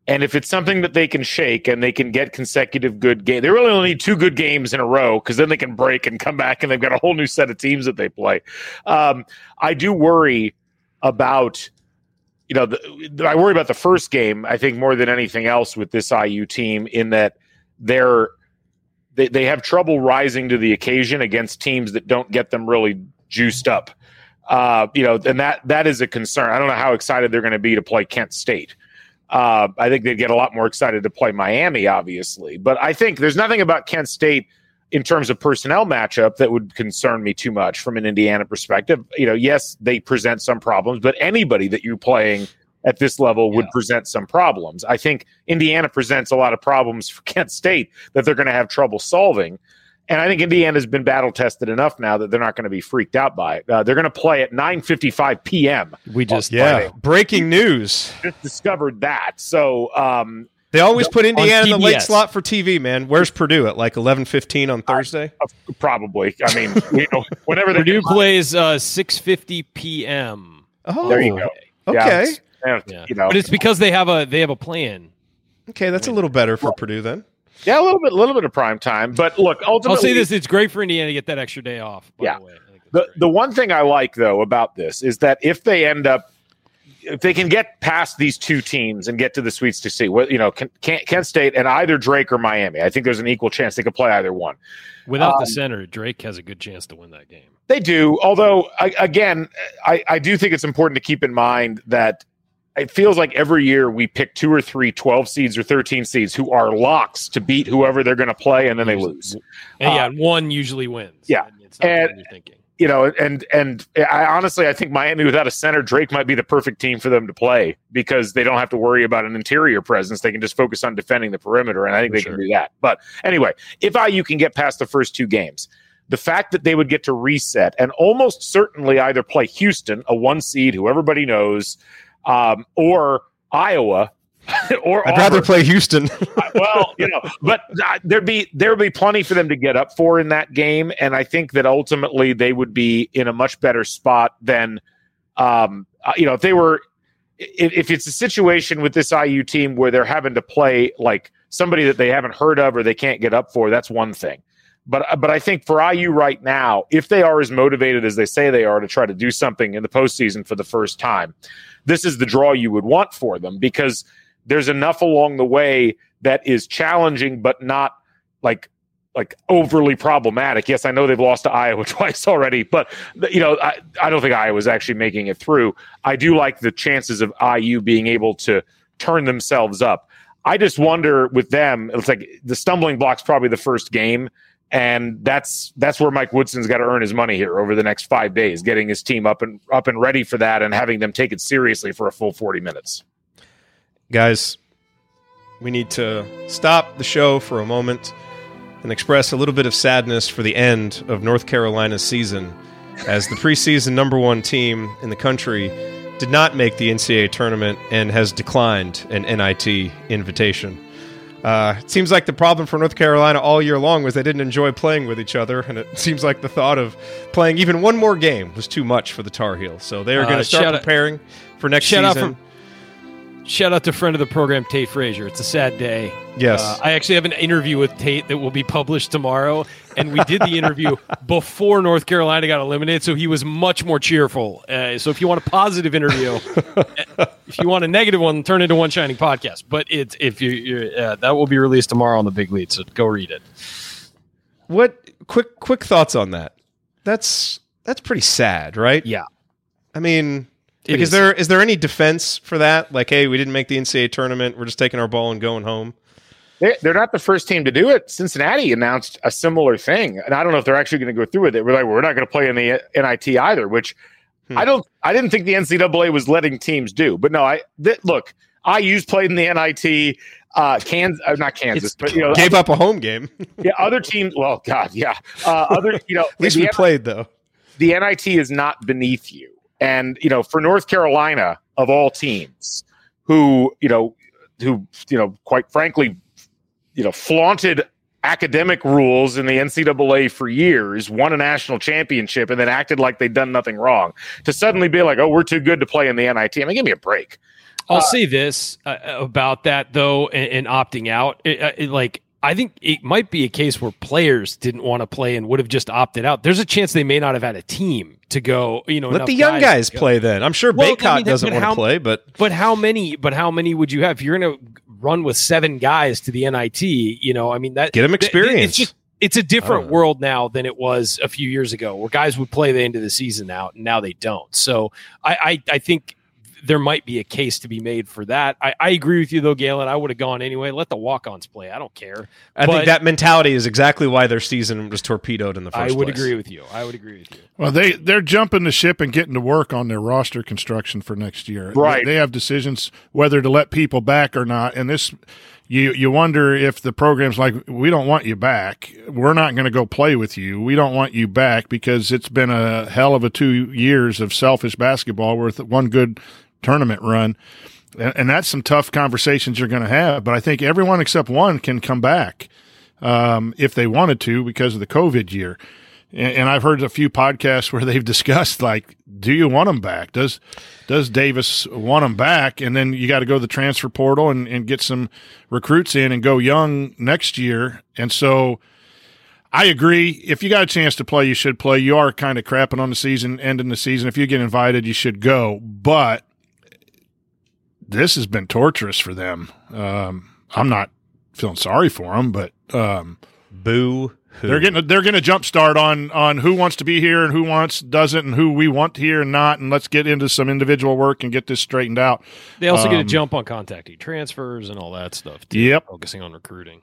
F: And if it's something that they can shake and they can get consecutive good games, they really only need two good games in a row because then they can break and come back and they've got a whole new set of teams that they play. Um, I do worry about, you know, the, I worry about the first game, I think, more than anything else with this I U team in that they're, they, they have trouble rising to the occasion against teams that don't get them really juiced up. Uh, you know, and that that is a concern. I don't know how excited they're going to be to play Kent State. Uh, I think they'd get a lot more excited to play Miami, obviously. But I think there's nothing about Kent State in terms of personnel matchup that would concern me too much from an Indiana perspective. You know, yes, they present some problems, but anybody that you're playing at this level would yeah. present some problems. I think Indiana presents a lot of problems for Kent State that they're going to have trouble solving. And I think Indiana's been battle-tested enough now that they're not going to be freaked out by it. Uh, they're going to play at nine fifty-five p.m.
C: We just
B: yeah, breaking news.
F: Just discovered that. So um,
B: they always put Indiana in the late
C: T B S
B: slot for T V, man. Where's Purdue at like eleven fifteen on Thursday?
F: Uh, probably. I mean, you know, whenever they
C: Purdue plays uh, six fifty p.m.
B: Oh,
F: there you go.
B: Okay.
F: Yeah,
C: yeah.
F: You know,
C: but it's because they have a they have a plan.
B: Okay, that's a little better for well, Purdue then.
F: Yeah, a little bit, a little bit of prime time. But look, ultimately,
C: I'll say this: it's great for Indiana to get that extra day off. By
F: yeah.
C: the way, I think
F: the
C: great.
F: the one thing I like though about this is that if they end up, if they can get past these two teams and get to the Sweet sixteen, you know, Kent, Kent State and either Drake or Miami, I think there's an equal chance they could play either one.
C: Without
F: um,
C: the center, Drake has a good chance to win that game.
F: They do, although I, again, I, I do think it's important to keep in mind that. It feels like every year we pick two or three twelve seeds or thirteen seeds who are locks to beat whoever they're going to play, and then they lose.
C: And yeah,
F: uh,
C: one usually wins.
F: Yeah,
C: and it's not
F: and
C: what you're thinking.
F: You know, and and I honestly I think Miami without a center, Drake might be the perfect team for them to play because they don't have to worry about an interior presence. They can just focus on defending the perimeter, and I think
C: for
F: they
C: sure.
F: can do that. But anyway, if I U can get past the first two games. The fact that they would get to reset and almost certainly either play Houston, a one seed who everybody knows, um, or Iowa, or
B: I'd
F: Auburn.
B: rather play Houston.
F: Well, you know, but uh, there'd be there'd be plenty for them to get up for in that game, and I think that ultimately they would be in a much better spot than, um, uh, you know, if they were. If, if it's a situation with this I U team where they're having to play like somebody that they haven't heard of or they can't get up for, that's one thing. But but I think for I U right now, if they are as motivated as they say they are to try to do something in the postseason for the first time, this is the draw you would want for them because there's enough along the way that is challenging, but not like like overly problematic. Yes, I know they've lost to Iowa twice already, but you know I, I don't think Iowa's actually making it through. I do like the chances of I U being able to turn themselves up. I just wonder with them, it's like the stumbling block's probably the first game. And that's that's where Mike Woodson's got to earn his money here over the next five days, getting his team up and up and ready for that and having them take it seriously for a full forty minutes.
B: Guys, we need to stop the show for a moment and express a little bit of sadness for the end of North Carolina's season as the preseason number one team in the country did not make the N C double A tournament and has declined an N I T invitation. Uh, it seems like the problem for North Carolina all year long was they didn't enjoy playing with each other, and it seems like the thought of playing even one more game was too much for the Tar Heels. So they are going to
C: Uh,
B: start
C: shout out-
B: preparing for next
C: shout out
B: season.
C: from- Shout out to friend of the program, Tate Frazier. It's a sad day.
B: Yes.
C: Uh, I actually have an interview with Tate that will be published tomorrow, and we did the interview before North Carolina got eliminated, so he was much more cheerful. Uh, so if you want a positive interview, if you want a negative one, turn it into One Shining Podcast. But it's if you you're, uh, that will be released tomorrow on the Big Lead, so go read it.
B: What quick quick thoughts on that? That's that's pretty sad, right?
C: Yeah.
B: I mean,
C: It
B: like, is
C: is.
B: there is there any defense for that? Like, hey, we didn't make the N C double A tournament. We're just taking our ball and going home.
F: They, they're not the first team to do it. Cincinnati announced a similar thing, and I don't know if they're actually going to go through with it. We're like, well, we're not going to play in the N I T either, which hmm. I don't. I didn't think the N C double A was letting teams do. But no, I th- look. I U's played in the N I T. Uh, Kansas, uh, not Kansas,
C: It's,
F: but you know,
B: Gave up a home game.
F: yeah, other teams. Well, God, yeah, uh, other you know.
B: At least
F: the
B: we
F: N-
B: played though.
F: The N I T is not beneath you. And, you know, for North Carolina, of all teams, who, you know, who, you know, quite frankly, you know, flaunted academic rules in the N C double A for years, won a national championship, and then acted like they'd done nothing wrong, to suddenly be like, oh, we're too good to play in the N I T. I mean, give me a break.
C: I'll uh, say this uh, about that though, and, and opting out. It, it, like I think it might be a case where players didn't want to play and would have just opted out. There's a chance they may not have had a team to go. You know,
B: let the young guys, guys play. Then I'm sure well, Baycott I mean, doesn't want to play, but
C: but how many? But how many would you have if you're going to run with seven guys to the N I T? You know, I mean that
B: get them experience.
C: Th- it's just it's a different world now than it was a few years ago, where guys would play the end of the season out, and now they don't. So I I, I think. There might be a case to be made for that. I, I agree with you, though, Galen. I would have gone anyway. Let the walk-ons play. I don't care.
B: I but think that mentality is exactly why their season was torpedoed in the first place.
C: I would place. agree with you. I would agree with you.
E: Well, they, they're jumping the ship and getting to work on their roster construction for next year.
F: Right.
E: They, they have decisions whether to let people back or not. And this, you, you wonder if the program's like, we don't want you back. We're not going to go play with you. We don't want you back because it's been a hell of a two years of selfish basketball with one good – tournament run, and that's some tough conversations you're going to have. But I think everyone except one can come back um, if they wanted to because of the COVID year. And, and I've heard a few podcasts where they've discussed, like, do you want them back? Does does Davis want them back? And then you got to go to the transfer portal and, and get some recruits in and go young next year. And so I agree. If you got a chance to play, you should play. You are kind of crapping on the season, ending the season. If you get invited, you should go. But this has been torturous for them. Um, I'm not feeling sorry for them, but um,
B: boo.
E: They're getting they're going to jump start on on who wants to be here and who wants doesn't and who we want here and not, and let's get into some individual work and get this straightened out.
C: They also
E: um,
C: get a jump on contacting transfers and all that stuff too,
E: yep.
C: focusing on recruiting.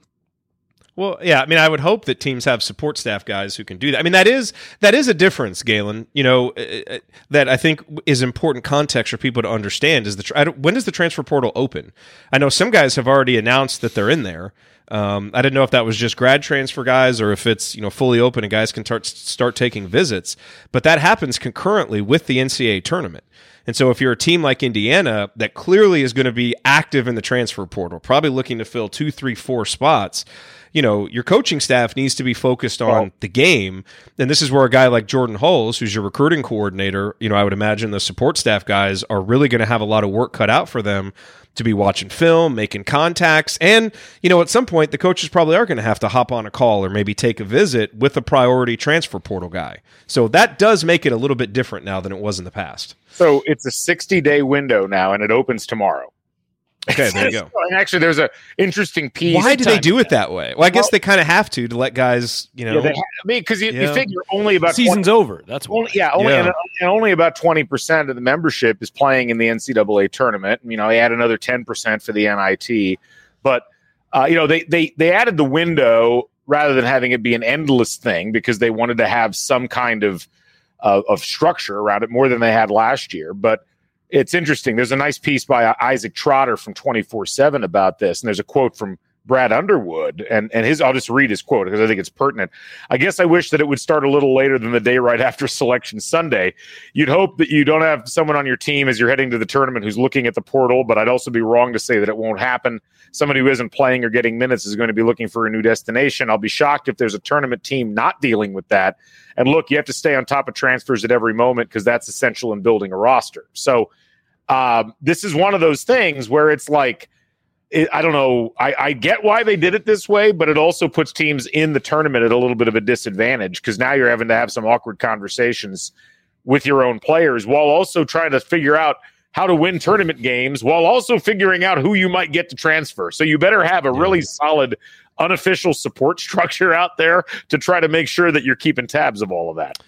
B: Well, yeah, I mean, I would hope that teams have support staff guys who can do that. I mean, that is that is a difference, Galen. You know, uh, that I think is important context for people to understand. Is the tra- I don't, when does the transfer portal open? I know some guys have already announced that they're in there. Um, I didn't know if that was just grad transfer guys or if it's you know fully open and guys can start start taking visits. But that happens concurrently with the N C double A tournament. And so if you're a team like Indiana that clearly is going to be active in the transfer portal, probably looking to fill two, three, four spots, you know, your coaching staff needs to be focused on oh. the game. And this is where a guy like Jordan Hulls, who's your recruiting coordinator, you know, I would imagine the support staff guys are really going to have a lot of work cut out for them to be watching film, making contacts. And, you know, at some point, the coaches probably are going to have to hop on a call or maybe take a visit with a priority transfer portal guy. So that does make it a little bit different now than it was in the past.
F: So it's a sixty-day window now, and it opens tomormer.
B: Okay, there you go.
F: And actually, there's a interesting piece.
B: Why do they do it that way? Well, I guess well, they kind of have to to let guys, you know.
F: Yeah, they, I mean, because you, you figure only about
C: season's
F: twenty
C: over. That's why.
F: Only, yeah, only
B: yeah.
F: And, and only about twenty percent of the membership is playing in the N C double A tournament. You know, they add another ten percent for the N I T, but uh, you know, they they they added the window rather than having it be an endless thing because they wanted to have some kind of uh, of structure around it more than they had last year, but. It's interesting. There's a nice piece by Isaac Trotter from twenty-four seven about this, and there's a quote from Brad Underwood, and, and his. I'll just read his quote because I think it's pertinent. I guess I wish that it would start a little later than the day right after Selection Sunday. You'd hope that you don't have someone on your team as you're heading to the tournament who's looking at the portal, but I'd also be wrong to say that it won't happen. Somebody who isn't playing or getting minutes is going to be looking for a new destination. I'll be shocked if there's a tournament team not dealing with that. And look, you have to stay on top of transfers at every moment because that's essential in building a roster. So um, this is one of those things where it's like, it, I don't know, I, I get why they did it this way, but it also puts teams in the tournament at a little bit of a disadvantage because now you're having to have some awkward conversations with your own players while also trying to figure out how to win tournament games while also figuring out who you might get to transfer. So you better have a really solid unofficial support structure out there to try to make sure that you're keeping tabs of all of that.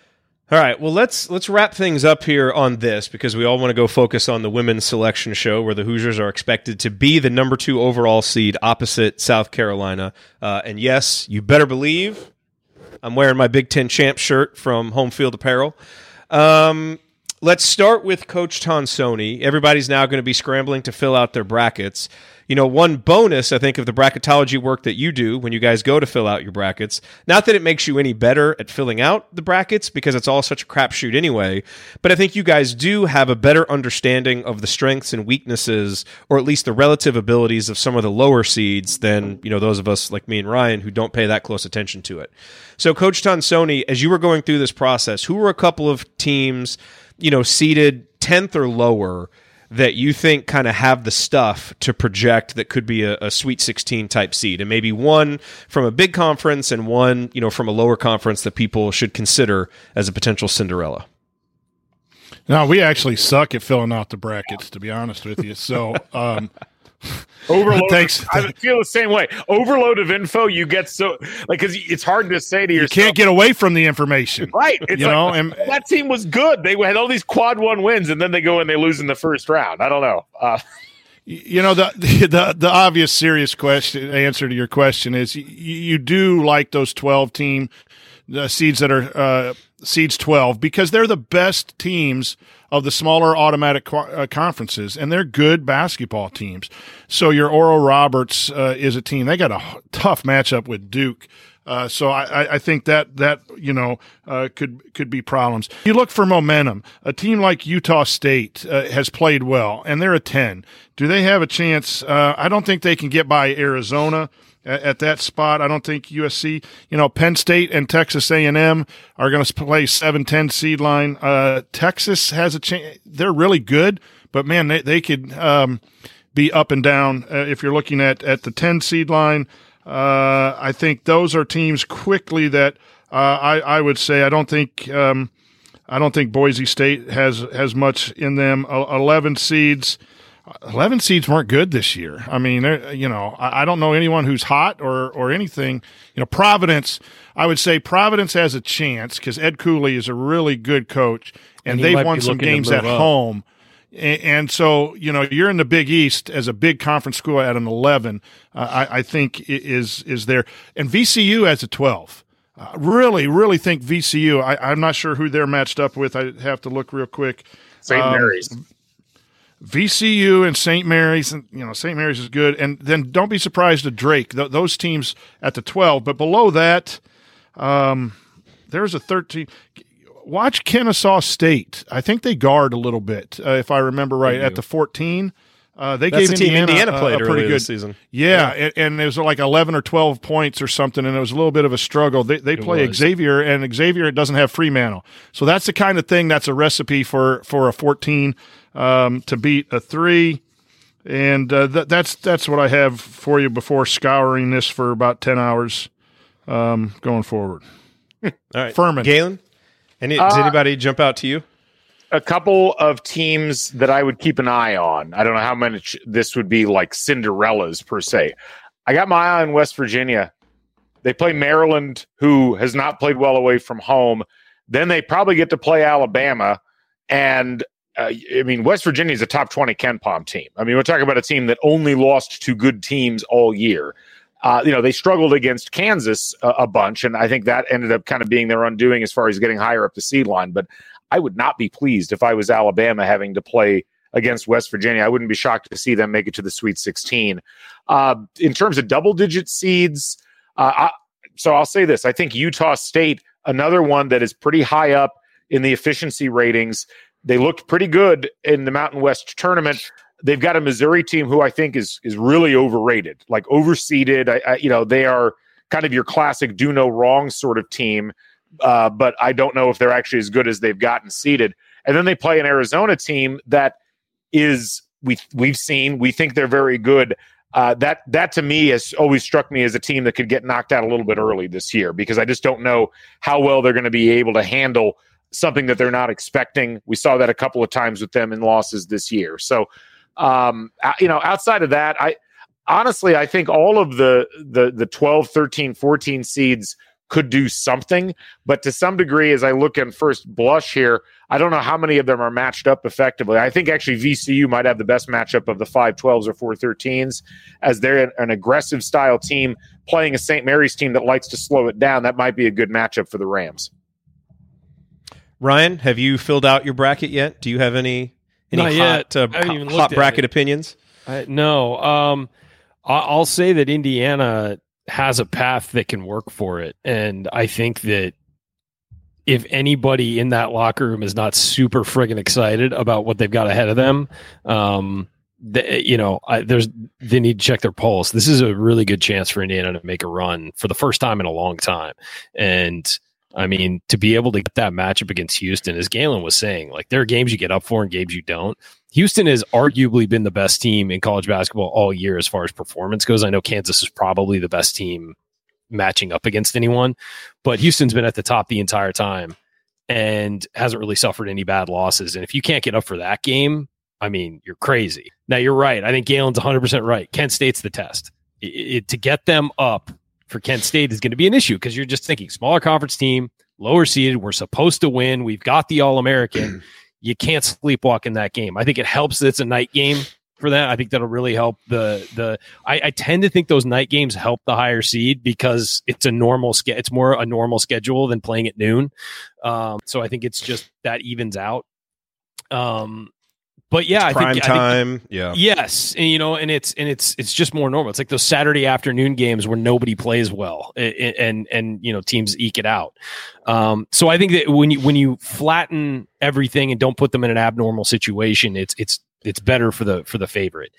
B: All right, well, let's let's wrap things up here on this because we all want to go focus on the women's selection show where the Hoosiers are expected to be the number two overall seed opposite South Carolina. Uh, and yes, you better believe I'm wearing my Big Ten champ shirt from Home Field Apparel. Um, let's start with Coach Tonsoni. Everybody's now going to be scrambling to fill out their brackets. You know, one bonus, I think, of the bracketology work that you do when you guys go to fill out your brackets, not that it makes you any better at filling out the brackets because it's all such a crapshoot anyway, but I think you guys do have a better understanding of the strengths and weaknesses, or at least the relative abilities of some of the lower seeds than, you know, those of us like me and Ryan who don't pay that close attention to it. So, Coach Tonsoni, as you were going through this process, who were a couple of teams, you know, seeded tenth or lower that you think kind of have the stuff to project that could be a, a Sweet sixteen type seed, and maybe one from a big conference and one, you know, from a lower conference that people should consider as a potential Cinderella?
E: No, we actually suck at filling out the brackets, to be honest with you. So, um,
F: Overload.
E: Thanks.
F: I feel the same way. Overload of info, you get so like because it's hard to say to yourself.
E: You can't get away from the information,
F: right? It's
E: you
F: like,
E: know, and
F: that team was good. They had all these quad one wins, and then they go and they lose in the first round. I don't know. Uh,
E: you know, the, the the obvious, serious question answer to your question is you, you do like those twelve team uh, seeds that are uh, seeds twelve because they're the best teams of the smaller automatic co- uh, conferences, and they're good basketball teams. So your Oral Roberts uh, is a team. They got a tough matchup with Duke. Uh, so I, I think that that you know uh, could could be problems. You look for momentum. A team like Utah State uh, has played well, and they're a ten. Do they have a chance? Uh, I don't think they can get by Arizona at, at that spot. I don't think U S C. You know, Penn State and Texas A and M are going to play seven ten seed line. Uh, Texas has a chance. They're really good, but man, they they could um, be up and down uh, if you're looking at at the ten seed line. Uh, I think those are teams quickly that uh, I, I would say I don't think um, I don't think Boise State has has much in them. Uh, Eleven seeds, eleven seeds weren't good this year. I mean, you know, I, I don't know anyone who's hot or or anything. You know, Providence. I would say Providence has a chance because Ed Cooley is a really good coach, and, and they've won some games at up. home. And so, you know, you're in the Big East as a big conference school at an eleven, uh, I, I think is is there. And V C U as a twelve. Uh, really, really think V C U. I, I'm not sure who they're matched up with. I have to look real quick.
F: Saint Um, Mary's.
E: V C U and Saint Mary's, and you know, Saint Mary's is good. And then don't be surprised at Drake. Th- those teams at the twelve. But below that, um, there's a thirteen. Watch Kennesaw State. I think they guard a little bit, uh, if I remember right. At the fourteen, uh, they
B: That's
E: gave
B: the team
E: Indiana,
B: Indiana played
E: a, a pretty
B: earlier
E: good
B: this season.
E: Yeah, yeah. And, and it was like eleven or twelve points or something, and it was a little bit of a struggle. They they
C: It
E: play
C: was.
E: Xavier, and Xavier doesn't have Fremantle, so that's the kind of thing that's a recipe for for a fourteen um, to beat a three. And uh, th- that's that's what I have for you before scouring this for about ten hours um, going forward.
B: All right,
E: Furman.
B: Galen. Any, does
F: Uh,
B: anybody jump out to you?
F: A couple of teams that I would keep an eye on. I don't know how much this would be like Cinderellas per se. I got my eye on West Virginia. They play Maryland, who has not played well away from home. Then they probably get to play Alabama. And uh, I mean, West Virginia is a top twenty Ken Pom team. I mean, we're talking about a team that only lost to good teams all year. Uh, you know, they struggled against Kansas a, a bunch, and I think that ended up kind of being their undoing as far as getting higher up the seed line. But I would not be pleased if I was Alabama having to play against West Virginia. I wouldn't be shocked to see them make it to the Sweet sixteen. Uh, in terms of double-digit seeds, uh, I, so I'll say this. I think Utah State, another one that is pretty high up in the efficiency ratings. They looked pretty good in the Mountain West tournament. They've got a Missouri team who I think is is really overrated, like overseeded. I, I, you know, they are kind of your classic do no wrong sort of team, uh, but I don't know if they're actually as good as they've gotten seeded. And then they play an Arizona team that is we we've seen we think they're very good. Uh, that that to me has always struck me as a team that could get knocked out a little bit early this year because I just don't know how well they're going to be able to handle something that they're not expecting. We saw that a couple of times with them in losses this year. So. Um, you know, outside of that, I honestly, I think all of the, the, the twelve, thirteen, fourteen seeds could do something, but to some degree, as I look at first blush here, I don't know how many of them are matched up effectively. I think actually V C U might have the best matchup of the five twelves or four thirteens as they're an aggressive style team playing a Saint Mary's team that likes to slow it down. That might be a good matchup for the Rams.
B: Ryan, have you filled out your bracket yet? Do you have any Any
C: Not
B: hot,
C: yet.
B: uh,
C: I haven't even
B: hot
C: looked at
B: bracket
C: it.
B: opinions?
C: I, no. Um, I, I'll say that Indiana has a path that can work for it. And I think that if anybody in that locker room is not super friggin' excited about what they've got ahead of them, um, they, you know, I, there's they need to check their pulse. This is a really good chance for Indiana to make a run for the first time in a long time. And I mean, to be able to get that matchup against Houston, as Galen was saying, like there are games you get up for and games you don't. Houston has arguably been the best team in college basketball all year as far as performance goes. I know Kansas is probably the best team matching up against anyone, but Houston's been at the top the entire time and hasn't really suffered any bad losses. And if you can't get up for that game, I mean, you're crazy. Now, you're right. I think Galen's one hundred percent right. Kent State's the test. It, it, to get them up for Kent State is going to be an issue because you're just thinking smaller conference team, lower seeded. We're supposed to win. We've got the All-American. You can't sleepwalk in that game. I think it helps that it's a night game for that. I think that'll really help the the. I, I tend to think those night games help the higher seed because it's a normal ske- It's more a normal schedule than playing at noon. Um, so I think it's just that evens out. Um, but yeah, I
B: prime
C: think,
B: time.
C: I think,
B: yeah.
C: Yes, and you know, and it's and it's it's just more normal. It's like those Saturday afternoon games where nobody plays well, and and, and you know teams eke it out. Um, so I think that when you when you flatten everything and don't put them in an abnormal situation, it's it's it's better for the for the favorite.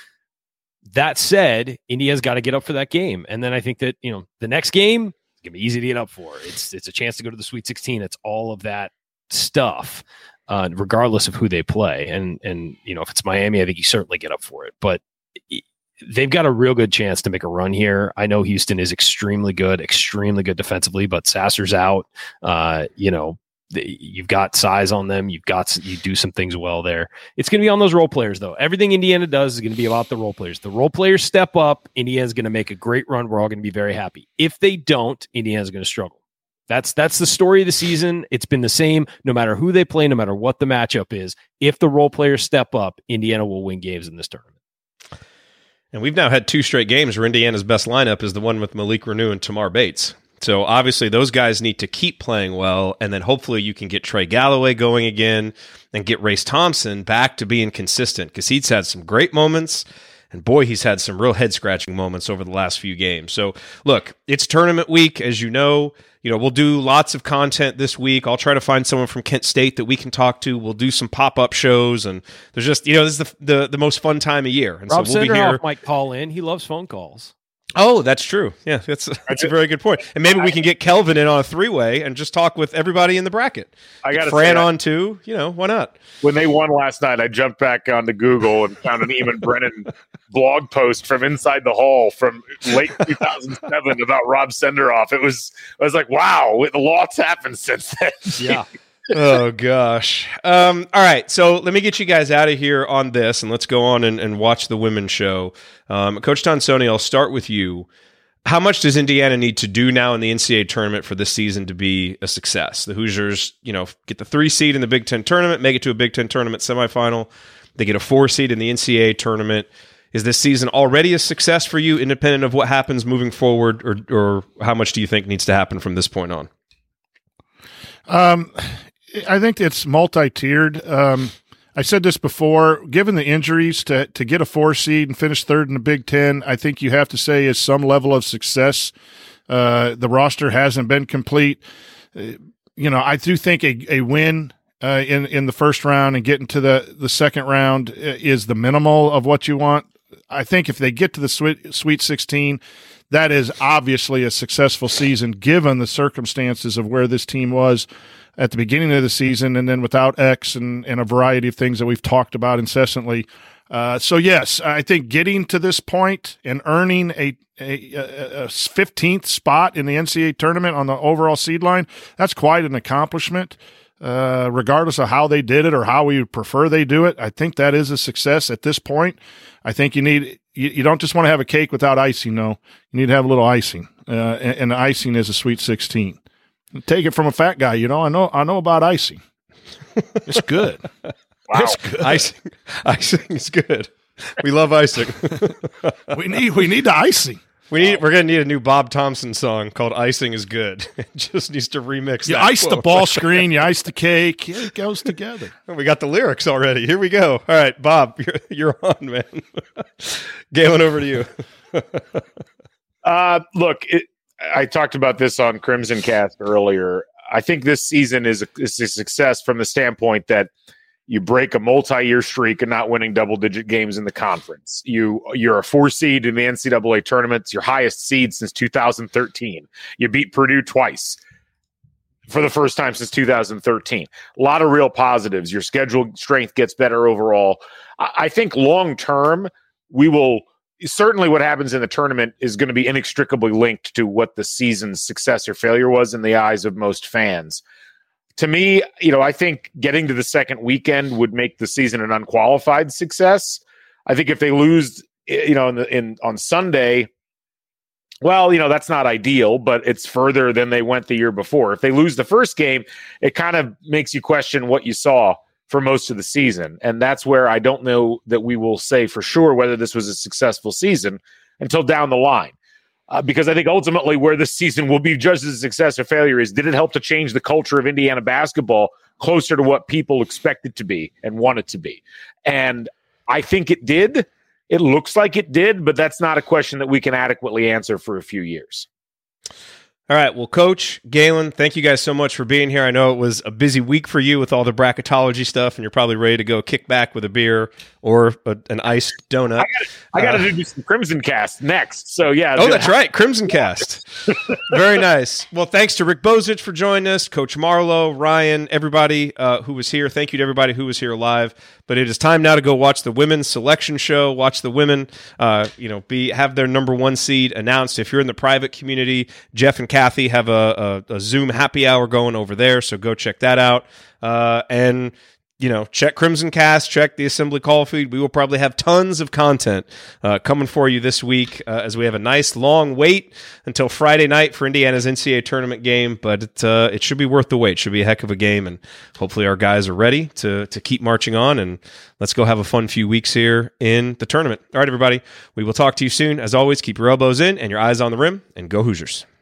C: That said, Indiana's got to get up for that game, and then I think that you know the next game it's gonna be easy to get up for. It's it's a chance to go to the Sweet sixteen. It's all of that stuff. Uh, regardless of who they play. And, and, you know, if it's Miami, I think you certainly get up for it, but they've got a real good chance to make a run here. I know Houston is extremely good, extremely good defensively, but Sasser's out. Uh, you know, you've got size on them. You've got, you do some things well there. It's going to be on those role players though. Everything Indiana does is going to be about the role players. The role players step up. Indiana's going to make a great run. We're all going to be very happy. If they don't, Indiana's going to struggle. That's that's the story of the season. It's been the same no matter who they play, no matter what the matchup is. If the role players step up, Indiana will win games in this tournament.
B: And we've now had two straight games where Indiana's best lineup is the one with Malik Renew and Tamar Bates. So obviously those guys need to keep playing well, and then hopefully you can get Trey Galloway going again and get Race Thompson back to being consistent because he's had some great moments. And boy, he's had some real head-scratching moments over the last few games. So, look, it's tournament week, as you know. You know, we'll do lots of content this week. I'll try to find someone from Kent State that we can talk to. We'll do some pop-up shows, and there's just, you know, this is the the, the most fun time of year. And
C: Rob
B: so we'll
C: Senderoff
B: be here.
C: might call in. He loves phone calls.
B: Oh, that's true. Yeah, that's that's a very good point. And maybe we can get Kelvin in on a three-way and just talk with everybody in the bracket.
F: I got
B: Fran
F: say,
B: on too. You know, why not?
F: When they won last night, I jumped back onto Google and found an Eamon Brennan blog post from Inside the Hall from late two thousand seven about Rob Senderoff. It was, I was like, wow, the lots happened since then.
C: Yeah.
B: Oh gosh. Um, all right. So let me get you guys out of here on this, and let's go on and, and watch the women's show. Um, Coach Tonsoni, I'll start with you. How much does Indiana need to do now in the N C double A tournament for this season to be a success? The Hoosiers, you know, get the three seed in the Big Ten tournament, make it to a Big Ten tournament semifinal. They get a four seed in the N C double A tournament. Is this season already a success for you, independent of what happens moving forward, or, or how much do you think needs to happen from this point on?
E: Um, I think it's multi-tiered. Um, I said this before, given the injuries, to, to get a four seed and finish third in the Big Ten, I think you have to say is some level of success. Uh, the roster hasn't been complete. Uh, you know, I do think a, a win uh, in, in the first round and getting to the, the second round is the minimal of what you want. I think if they get to the Sweet, Sweet sixteen, that is obviously a successful season given the circumstances of where this team was at the beginning of the season, and then without X and, and a variety of things that we've talked about incessantly. Uh, so, yes, I think getting to this point and earning a, a, a fifteenth spot in the N C double A tournament on the overall seed line, that's quite an accomplishment. Uh, regardless of how they did it or how we would prefer they do it, I think that is a success at this point. I think you need you, you don't just want to have a cake without icing, no. You need to have a little icing, uh, and, and the icing is a Sweet sixteen. Take it from a fat guy, you know. I know. I know about icing. It's good.
F: Wow.
E: It's good.
B: Icing, icing is good. We love icing.
E: we need. We need the icing.
B: We need. We're gonna need a new Bob Thompson song called "Icing Is Good." It just needs to remix.
E: You
B: that
E: ice
B: quote.
E: the ball screen. You ice the cake. It goes together.
B: We got the lyrics already. Here we go. All right, Bob, you're, you're on, man. Galen, over to you.
F: uh, look, it, I talked about this on Crimson Cast earlier. I think this season is a, is a success from the standpoint that you break a multi-year streak of not winning double-digit games in the conference. You, you're a four seed in the N C double A tournament. It's your highest seed since two thousand thirteen. You beat Purdue twice. for the first time since two thousand thirteen. A lot of real positives. Your schedule strength gets better overall. I, I think long term, we will certainly what happens in the tournament is going to be inextricably linked to what the season's success or failure was in the eyes of most fans. To me, you know, I think getting to the second weekend would make the season an unqualified success. I think if they lose, you know, in, the, in on Sunday, well, you know, that's not ideal, but it's further than they went the year before. If they lose the first game, it kind of makes you question what you saw for most of the season. And that's where I don't know that we will say for sure whether this was a successful season until down the line. Uh, because I think ultimately where this season will be judged as a success or failure is, did it help to change the culture of Indiana basketball closer to what people expect it to be and want it to be? And I think it did. It looks like it did, but that's not a question that we can adequately answer for a few years.
B: All right. Well, Coach, Galen, thank you guys so much for being here. I know it was a busy week for you with all the bracketology stuff, and you're probably ready to go kick back with a beer or a, an iced donut.
F: I got to uh, do some Crimson Cast next. So, yeah.
B: Oh, that's right. Crimson Cast. Very nice. Well, thanks to Rick Bozich for joining us, Coach Marlowe, Ryan, everybody uh, who was here. Thank you to everybody who was here live. But it is time now to go watch the women's selection show, watch the women, uh, you know, be have their number one seed announced. If you're in the private community, Jeff and Kathy have a, a, a Zoom happy hour going over there, so go check that out. Uh, and you know, check Crimson Cast, check the Assembly Call feed. We will probably have tons of content uh, coming for you this week uh, as we have a nice long wait until Friday night for Indiana's N C double A tournament game. But it, uh, it should be worth the wait. It should be a heck of a game, and hopefully our guys are ready to to keep marching on. And let's go have a fun few weeks here in the tournament. All right, everybody, we will talk to you soon. As always, keep your elbows in and your eyes on the rim, and go Hoosiers.